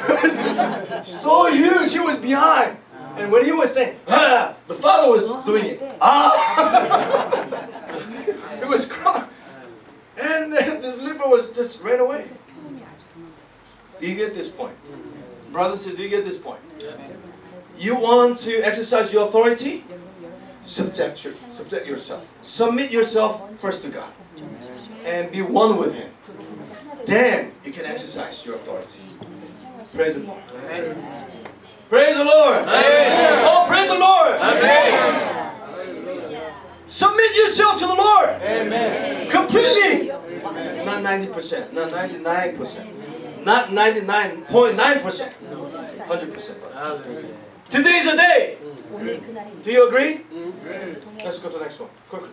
so huge, he was behind. And when he was saying, ah, the father was doing it. Ah! It was crying. And then this leopard was just ran away. Do you get this point? Brothers, do you get this point? You want to exercise your authority? Subject, your, subject yourself. Submit yourself first to God. And be one with Him. Then you can exercise your authority. Praise the Lord. Praise the Lord. Amen. Oh, praise the Lord. Amen. Submit yourself to the Lord. Amen. Completely. Amen. Not ninety percent. Not ninety-nine percent. Not ninety-nine point nine percent. one hundred percent. Today is a day. Do you agree? Let's go to the next one. Quickly.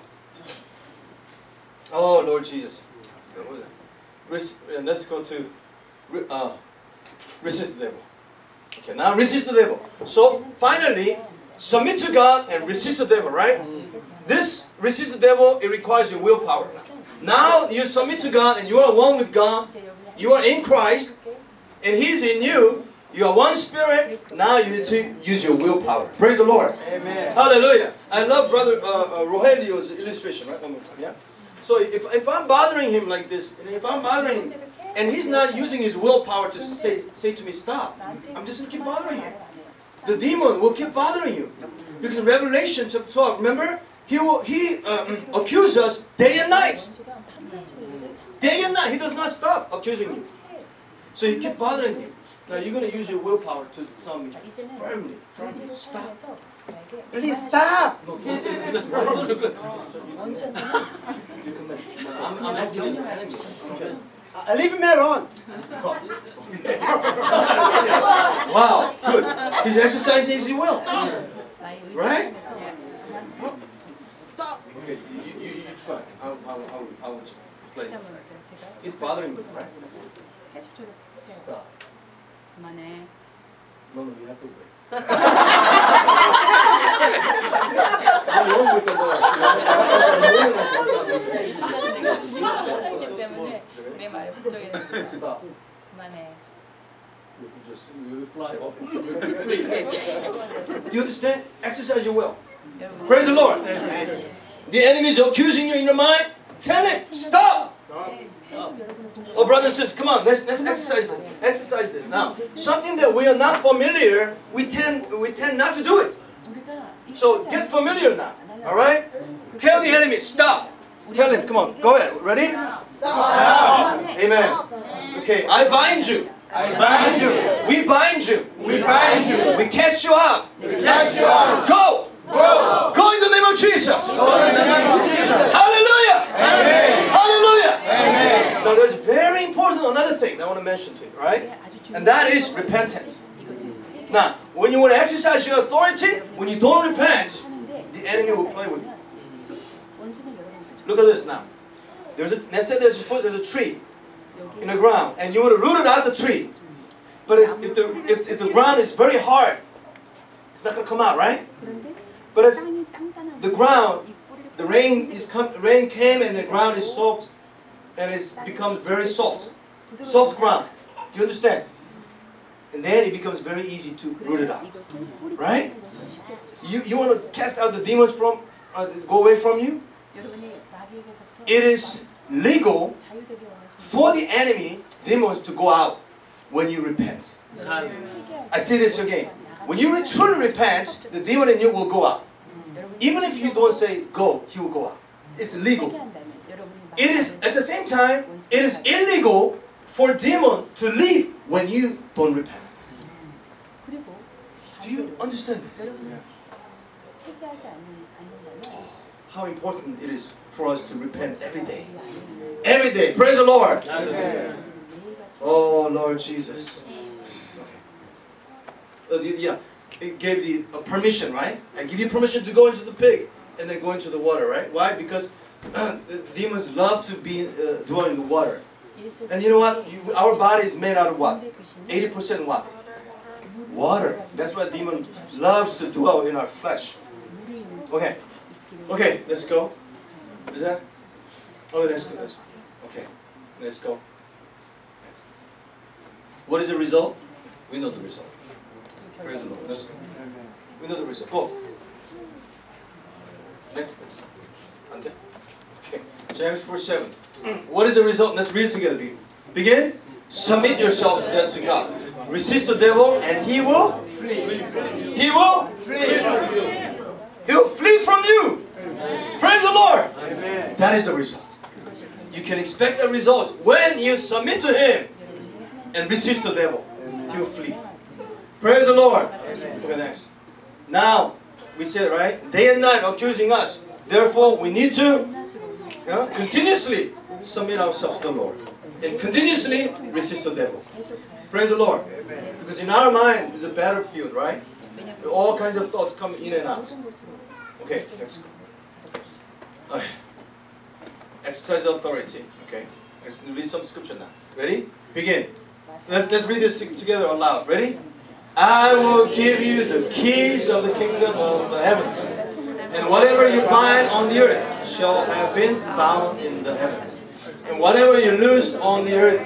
Oh, Lord Jesus. What was that? Let's go to uh, resist the devil. Okay, now resist the devil. So finally, submit to God and resist the devil, right? This resist the devil, it requires your willpower. Now you submit to God and you are one with God. You are in Christ and He is in you. You are one spirit. Now you need to use your willpower. Praise the Lord. Amen. Hallelujah. I love Brother uh, uh, Rogelio's illustration, right? One more time, yeah? So if, if I'm bothering him like this, if I'm bothering him, and he's not using his willpower to say, say to me, stop, I'm just going to keep bothering him. The demon will keep bothering you. Because in Revelation chapter twelve, remember? He will he uh, accuse us day and night. Day and night. He does not stop accusing you. So he keeps bothering you. Now you're going to use your willpower to tell me firmly, firmly, stop. Please stop. No, no, I'm, I'm helping you. Okay. Uh, leave him alone. Wow, good. He's exercising his will. Right? Stop. Okay, you, you, you try. I will, I will, I will, I will play. 다시 한번 해주세요. 제가 It's bothering me, right? 계속 저렇게 해요. Stop. 그만해. No, no, you have to wait. I'm wrong with the Lord. 이 시간에 내가 주기 때문에 내 말에 걱정이 됩니다. Stop. 그만해. You can just you fly off. Do you understand? Exercise your will. 여러분, Praise the Lord. The enemy is accusing you in your mind. Tell him, stop. 계속 여러분을 공격하고 Oh, brothers and sisters, come on, let's let's exercise this. Exercise this now. Something that we are not familiar, we tend we tend not to do it. 우리가 So get familiar now. All right? Tell the enemy, stop. Tell him, come on, go ahead. Ready? Stop. Amen. Okay, I bind you. I bind you. We bind you. We bind you. We cast you out. We cast you out. Go. Go. Go in the name of Jesus. Go in the name of Jesus. Hallelujah. Amen. Hallelujah. Amen. Now there's very important another thing that I want to mention to you, right? And that is repentance. Now, when you want to exercise your authority, when you don't repent, the enemy will play with you. Look at this now. There's a, let's say there's a, there's a tree in the ground, and you want to root it out the tree. But if, if the if, if the ground is very hard, it's not going to come out, right? But if the ground, the rain is come, rain came and the ground is soaked, and it becomes very soft, soft ground. Do you understand? And then it becomes very easy to root it out, right? You you want to cast out the demons from, uh, go away from you? It is legal for the enemy demons to go out when you repent. I say this again. When you truly repent, the demon in you will go out. Even if you don't say go, he will go out. It's legal. It is at the same time, it is illegal for demon to leave when you don't repent. Do you understand this? How important it is for us to repent every day. Every day. Praise the Lord. Amen. Oh, Lord Jesus. Okay. Uh, the- yeah, it gave the uh, permission, right? I give you permission to go into the pig and then go into the water, right? Why? Because uh, the demons love to be uh, dwell in the water. And you know what? You, our body is made out of what? eighty percent what? Water. That's why demon loves to dwell in our flesh. Okay. Okay, let's go. Is that? Oh, let's go. Let's go. Okay, let's go. Next. What is the result? We know the result. Praise the Lord. Let's go. We know the result. Go. Next. Next. Ante. Okay. James four seven. What is the result? Let's read it together. Begin. Submit yourself then to God. Resist the devil, and he will Flee. He will Flee from you. He will flee from you. Praise the Lord. Amen. That is the result. You can expect a result when you submit to Him and resist the devil. He will flee. Praise the Lord. Look at next. Now we said, right? Day and night accusing us. Therefore, we need to you know, continuously submit ourselves to the Lord and continuously resist the devil. Praise the Lord. Because in our mind is a battlefield, right? There are all kinds of thoughts coming in and out. Okay, let's go. Uh, exercise authority. Okay, let's read some scripture now. Ready? Begin. Let's, let's read this together aloud. Ready? I will give you the keys of the kingdom of the heavens. And whatever you bind on the earth shall have been bound in the heavens. And whatever you loose on the earth.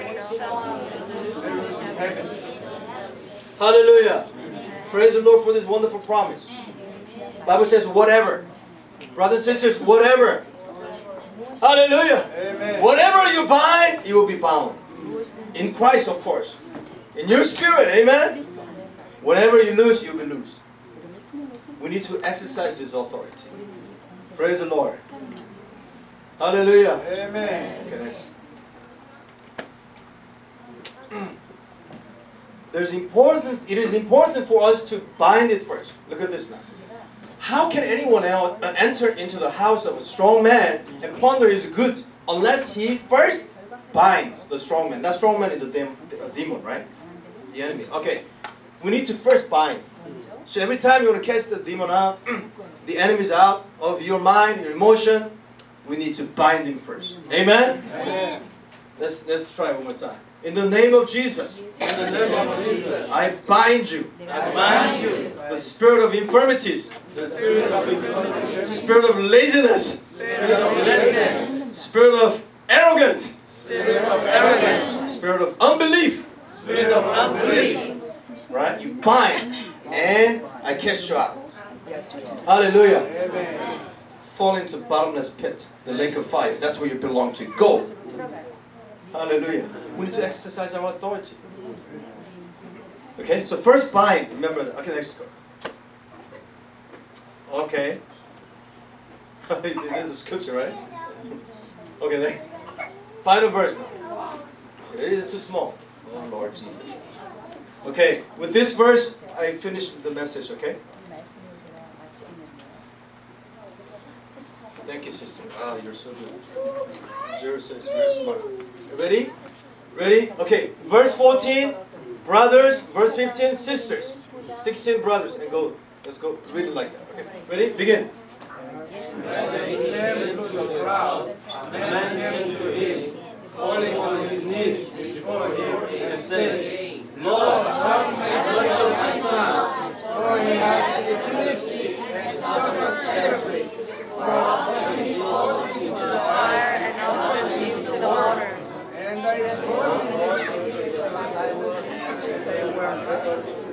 Hallelujah. Praise the Lord for this wonderful promise. Bible says whatever. Brothers and sisters, whatever. Hallelujah. Amen. Whatever you bind, you will be bound. In Christ, of course. In your spirit, amen? Whatever you lose, you'll be loosed. We need to exercise this authority. Praise the Lord. Hallelujah. Amen. Okay, next. There's important, it is important for us to bind it first. Look at this now. How can anyone else enter into the house of a strong man and plunder his goods unless he first binds the strong man? That strong man is a, dem- a demon, right? The enemy. Okay. We need to first bind. So every time you want to cast the demon out, the enemy is out of your mind, your emotion, we need to bind him first. Amen? Amen. Let's, let's try it one more time. In the name of Jesus, In the name of Jesus, I bind you. I bind you. The spirit of infirmities, The spirit of infirmity, spirit of laziness, spirit of laziness, spirit of arrogance, spirit of arrogance, spirit of unbelief. spirit of unbelief. Right? You bind and I cast you out. Hallelujah. Amen. Fall into bottomless pit, the lake of fire. That's where you belong to. Go. Hallelujah. We need to exercise our authority. Okay, so first bind. Remember that. Okay, next go. Okay. This is scripture, right? Okay, then. Final verse now. It is too small. Oh, Lord Jesus. Okay, with this verse, I finished the message, okay? Thank you, sister. Ah, you're so good. Zero says, very smart. You ready? Ready? Okay, verse fourteen, brothers. Verse fifteen, sisters. sixteen, brothers. And go. Let's go. Read it like that. Okay. Ready? Begin. When he came to the crowd, a man came to him, falling on his knees before him, and said, Lord, have mercy on my son, for he has epilepsy and suffers terribly. For he falls into the fire and often into the water. And I brought him to his disciples, and they were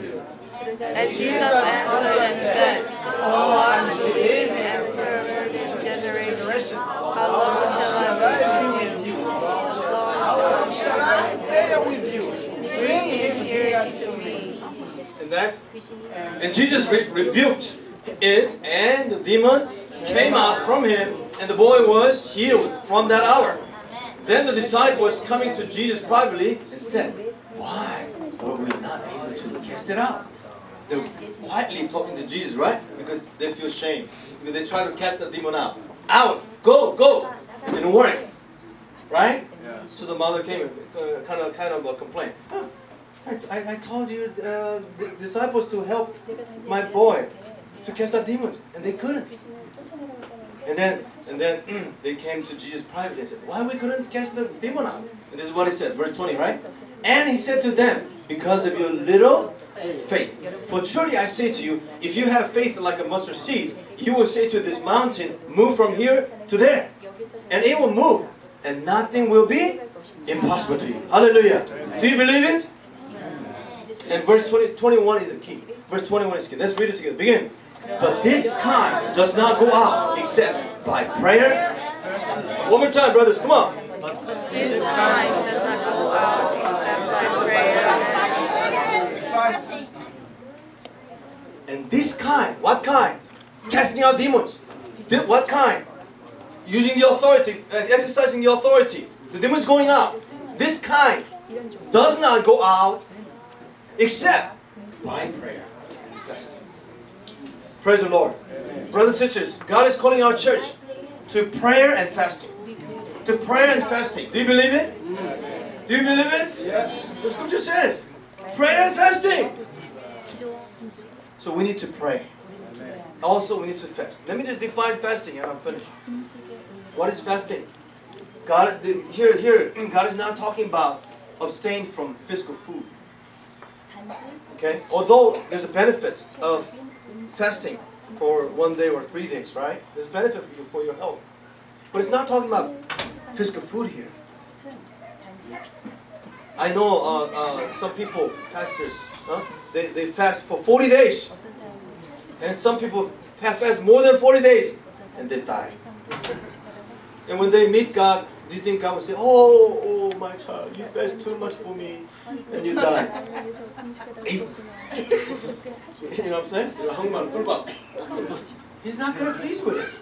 And Jesus answered and said, O unbelieving and perverted generation, how long shall I be with you? How long shall I bear with you? bring him here to me? And next. And Jesus re- rebuked it, and the demon came out from him, and the boy was healed from that hour. Then the disciples coming to Jesus privately and said, Why were we not able to cast it out? They're quietly talking to Jesus, right? Because they feel shame. Because they try to cast the demon out. Out! Go! Go! It didn't work. Right? Yeah. So the mother came and uh, kind of kind of uh, complained. Huh, I, I, I told you uh, the disciples to help my boy to cast out demons, and they couldn't. And then and then mm, they came to Jesus privately and said, Why we couldn't cast the demon out? And this is what he said, verse twenty, right? And he said to them, Because of your little faith. For truly I say to you, if you have faith like a mustard seed, you will say to this mountain, Move from here to there. And it will move, and nothing will be impossible to you. Hallelujah. Do you believe it? And verse twenty, twenty-one is the key. Verse twenty-one is the key. Let's read it together. Begin. But this kind does not go out except by prayer. One more time, brothers. Come on. This kind does not go out except by prayer. And this kind, what kind? Casting out demons. Th- what kind? Using the authority, uh, exercising the authority. The demons going out. This kind does not go out except by prayer and fasting. Praise the Lord. Amen. Brothers and sisters, God is calling our church to prayer and fasting. To prayer and fasting. Do you believe it? Amen. Do you believe it? Yes. The scripture says, prayer and fasting. So we need to pray. Amen. Also, we need to fast. Let me just define fasting and I'll finish. What is fasting? God, here, here, God is not talking about abstain from physical food. Okay? Although there's a benefit of fasting for one day or three days, right? There's a benefit for, you, for your health. But it's not talking about physical food here. I know uh, uh, some people, pastors, huh? they, they fast for forty days. And some people fast more than forty days. And they die. And when they meet God, do you think God will say, Oh, oh my child, you fast too much for me. And you die. You know what I'm saying? 한국말 꿀밥. He's not going to please with it.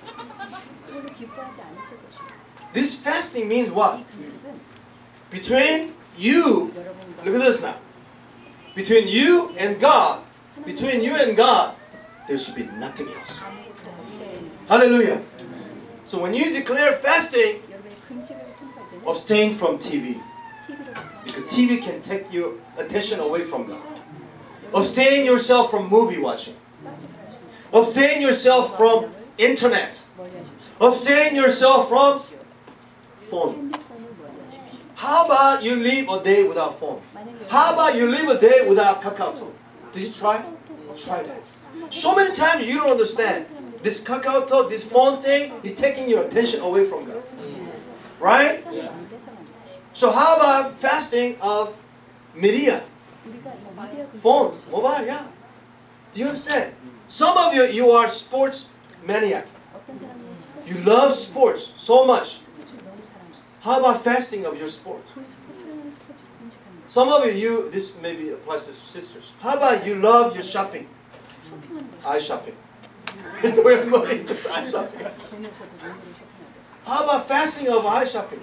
This fasting means what? Between you, look at this now. Between you and God, between you and God, there should be nothing else. Hallelujah. So when you declare fasting, abstain from T V. Because T V can take your attention away from God. Abstain yourself from movie watching. Abstain yourself from internet. Abstain yourself from phone. How about you live a day without phone? How about you live a day without KakaoTalk? Did you try? Try that. So many times you don't understand. This KakaoTalk, this phone thing is taking your attention away from God. Right? Yeah. So how about fasting of media? Phone, mobile, yeah. Do you understand? Some of you, you are sports maniac. You love sports so much. How about fasting of your sports? Some of you, you this maybe applies to sisters. How about you love your shopping? Eye shopping. Don't have money, just eye shopping. How about fasting of eye shopping?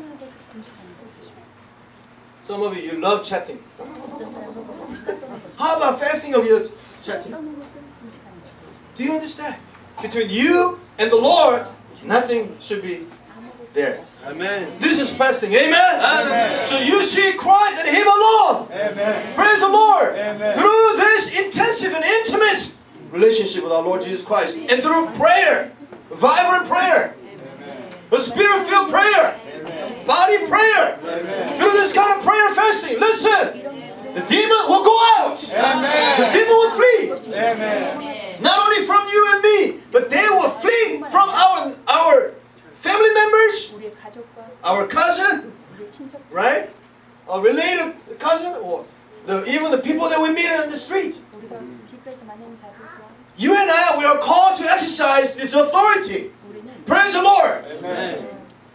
Some of you, you love chatting. How about fasting of your chatting? Do you understand? Between you and the Lord, nothing should be there. Amen. This is fasting. Amen? Amen. So you see Christ and Him alone. Amen. Praise the Lord. Amen. Through this intensive and intimate relationship with our Lord Jesus Christ, and through prayer, vibrant prayer, a spirit-filled prayer, body prayer, through this kind of prayer and fasting, listen, the demon will go out. Amen. The demon will flee. Amen. Not only from you and me, but they will flee from our our family members, our cousin, right? Our related cousin, or the, even the people that we meet on the street. You and I, we are called to exercise this authority. Praise the Lord. Amen.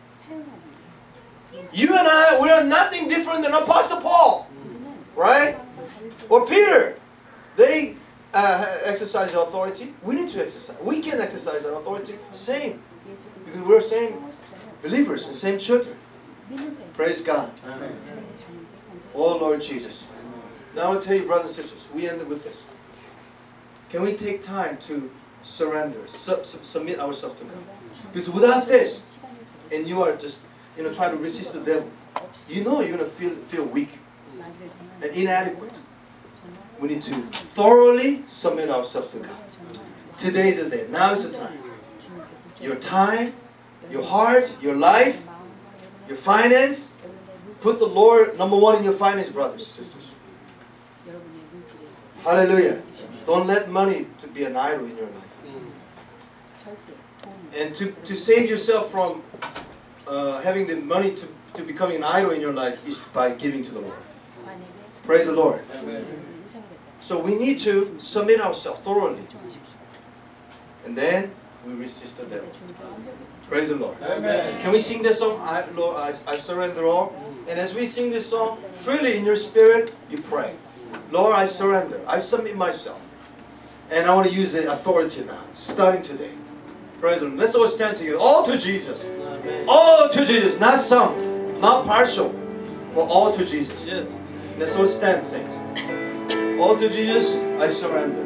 You and I, we are nothing different than Apostle Paul, right? Or Peter. They uh, exercise authority. We need to exercise. We can exercise our authority. Same. Because we're same believers and same children. Praise God. Amen. Oh Lord Jesus. Now I want to tell you, brothers and sisters, we ended with this. Can we take time to surrender, sub, sub, submit ourselves to God? Because without this, and you are just, you know, trying to resist the devil, you know you're going to feel feel weak and inadequate. We need to thoroughly submit ourselves to God. Today is the day. Now is the time. Your time, your heart, your life, your finance. Put the Lord number one in your finance, brothers and sisters. Hallelujah. Don't let money to be an idol in your life. And to, to save yourself from uh, having the money to, to becoming an idol in your life is by giving to the Lord. Praise the Lord. Amen. So we need to submit ourselves thoroughly. And then we resist the devil. Praise the Lord. Amen. Can we sing this song? I, Lord, I, I surrender all. And as we sing this song, freely in your spirit, you pray. Lord, I surrender. I submit myself. And I want to use the authority now, starting today. Praise the Lord. Let's all stand together. All to Jesus. Amen. All to Jesus. Not some. Not partial. But all to Jesus. Yes. Let's all stand, saints. All to Jesus, I surrender.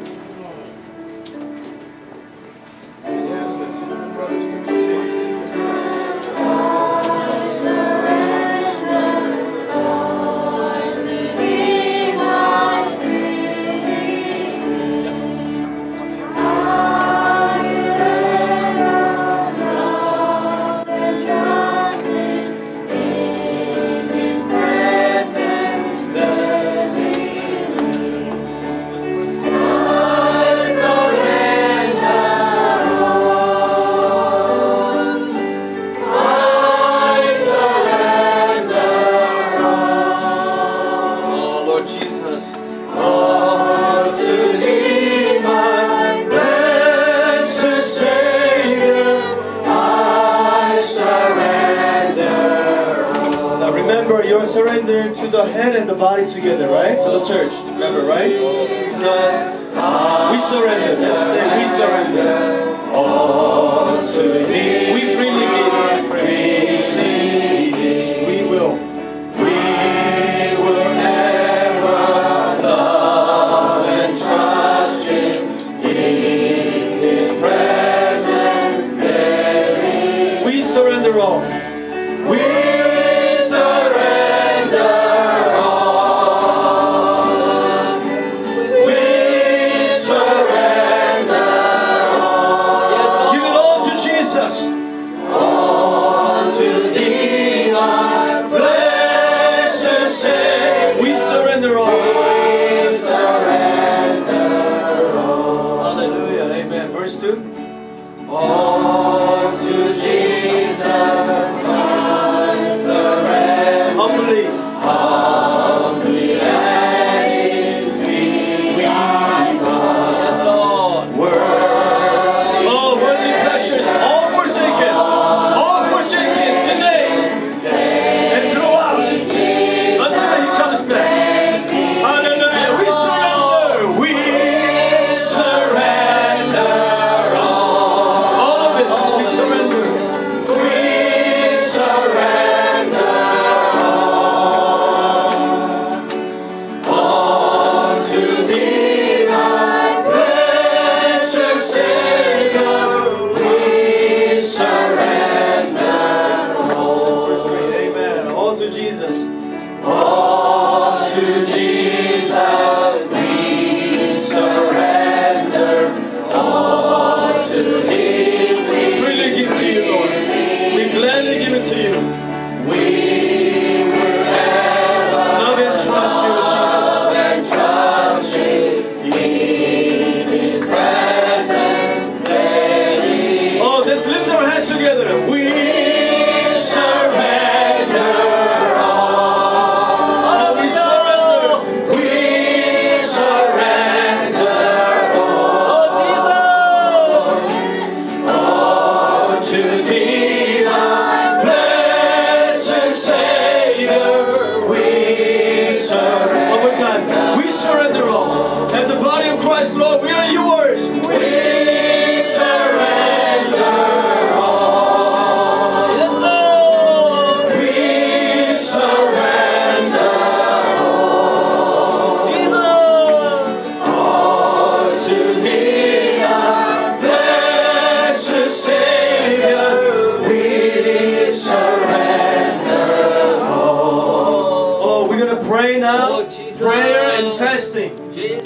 Yes, let's sing, my brothers. Surrender to the head and the body together, right? To the church. Remember, right? Because we surrender. Let's say we surrender. All to thee. We freely give. Freely give. We will. We will ever love and trust Him in His presence daily. We surrender all. We surrender all. verse two. All to Jesus I surrender. Humbly, humbly at His feet we bow. Yes, Lord. Worldly, oh, worldly pleasures, all forsaken, all forsaken today and throughout until He comes back. Hallelujah. We surrender. We surrender all. All of it. We surrender. We surrender all. All to Thee, my precious Savior. We surrender all. Verse three. Amen. All to Jesus. All to Jesus we surrender. All to Thee we freely give to you, Lord. We gladly give it to you. We will ever love and trust you, Jesus. And trust you in His presence daily. Oh, let's lift our hands together. We surrender all. We surrender. We surrender all. All to Thee, my blessed Savior. We surrender. One more time. We surrender all. As the body of Christ, Lord, we are yours. We surrender all. Yes, Lord. We surrender all. Jesus. All to Thee, our blessed Savior. We surrender all. Oh, we're going to pray now. Prayer and fasting.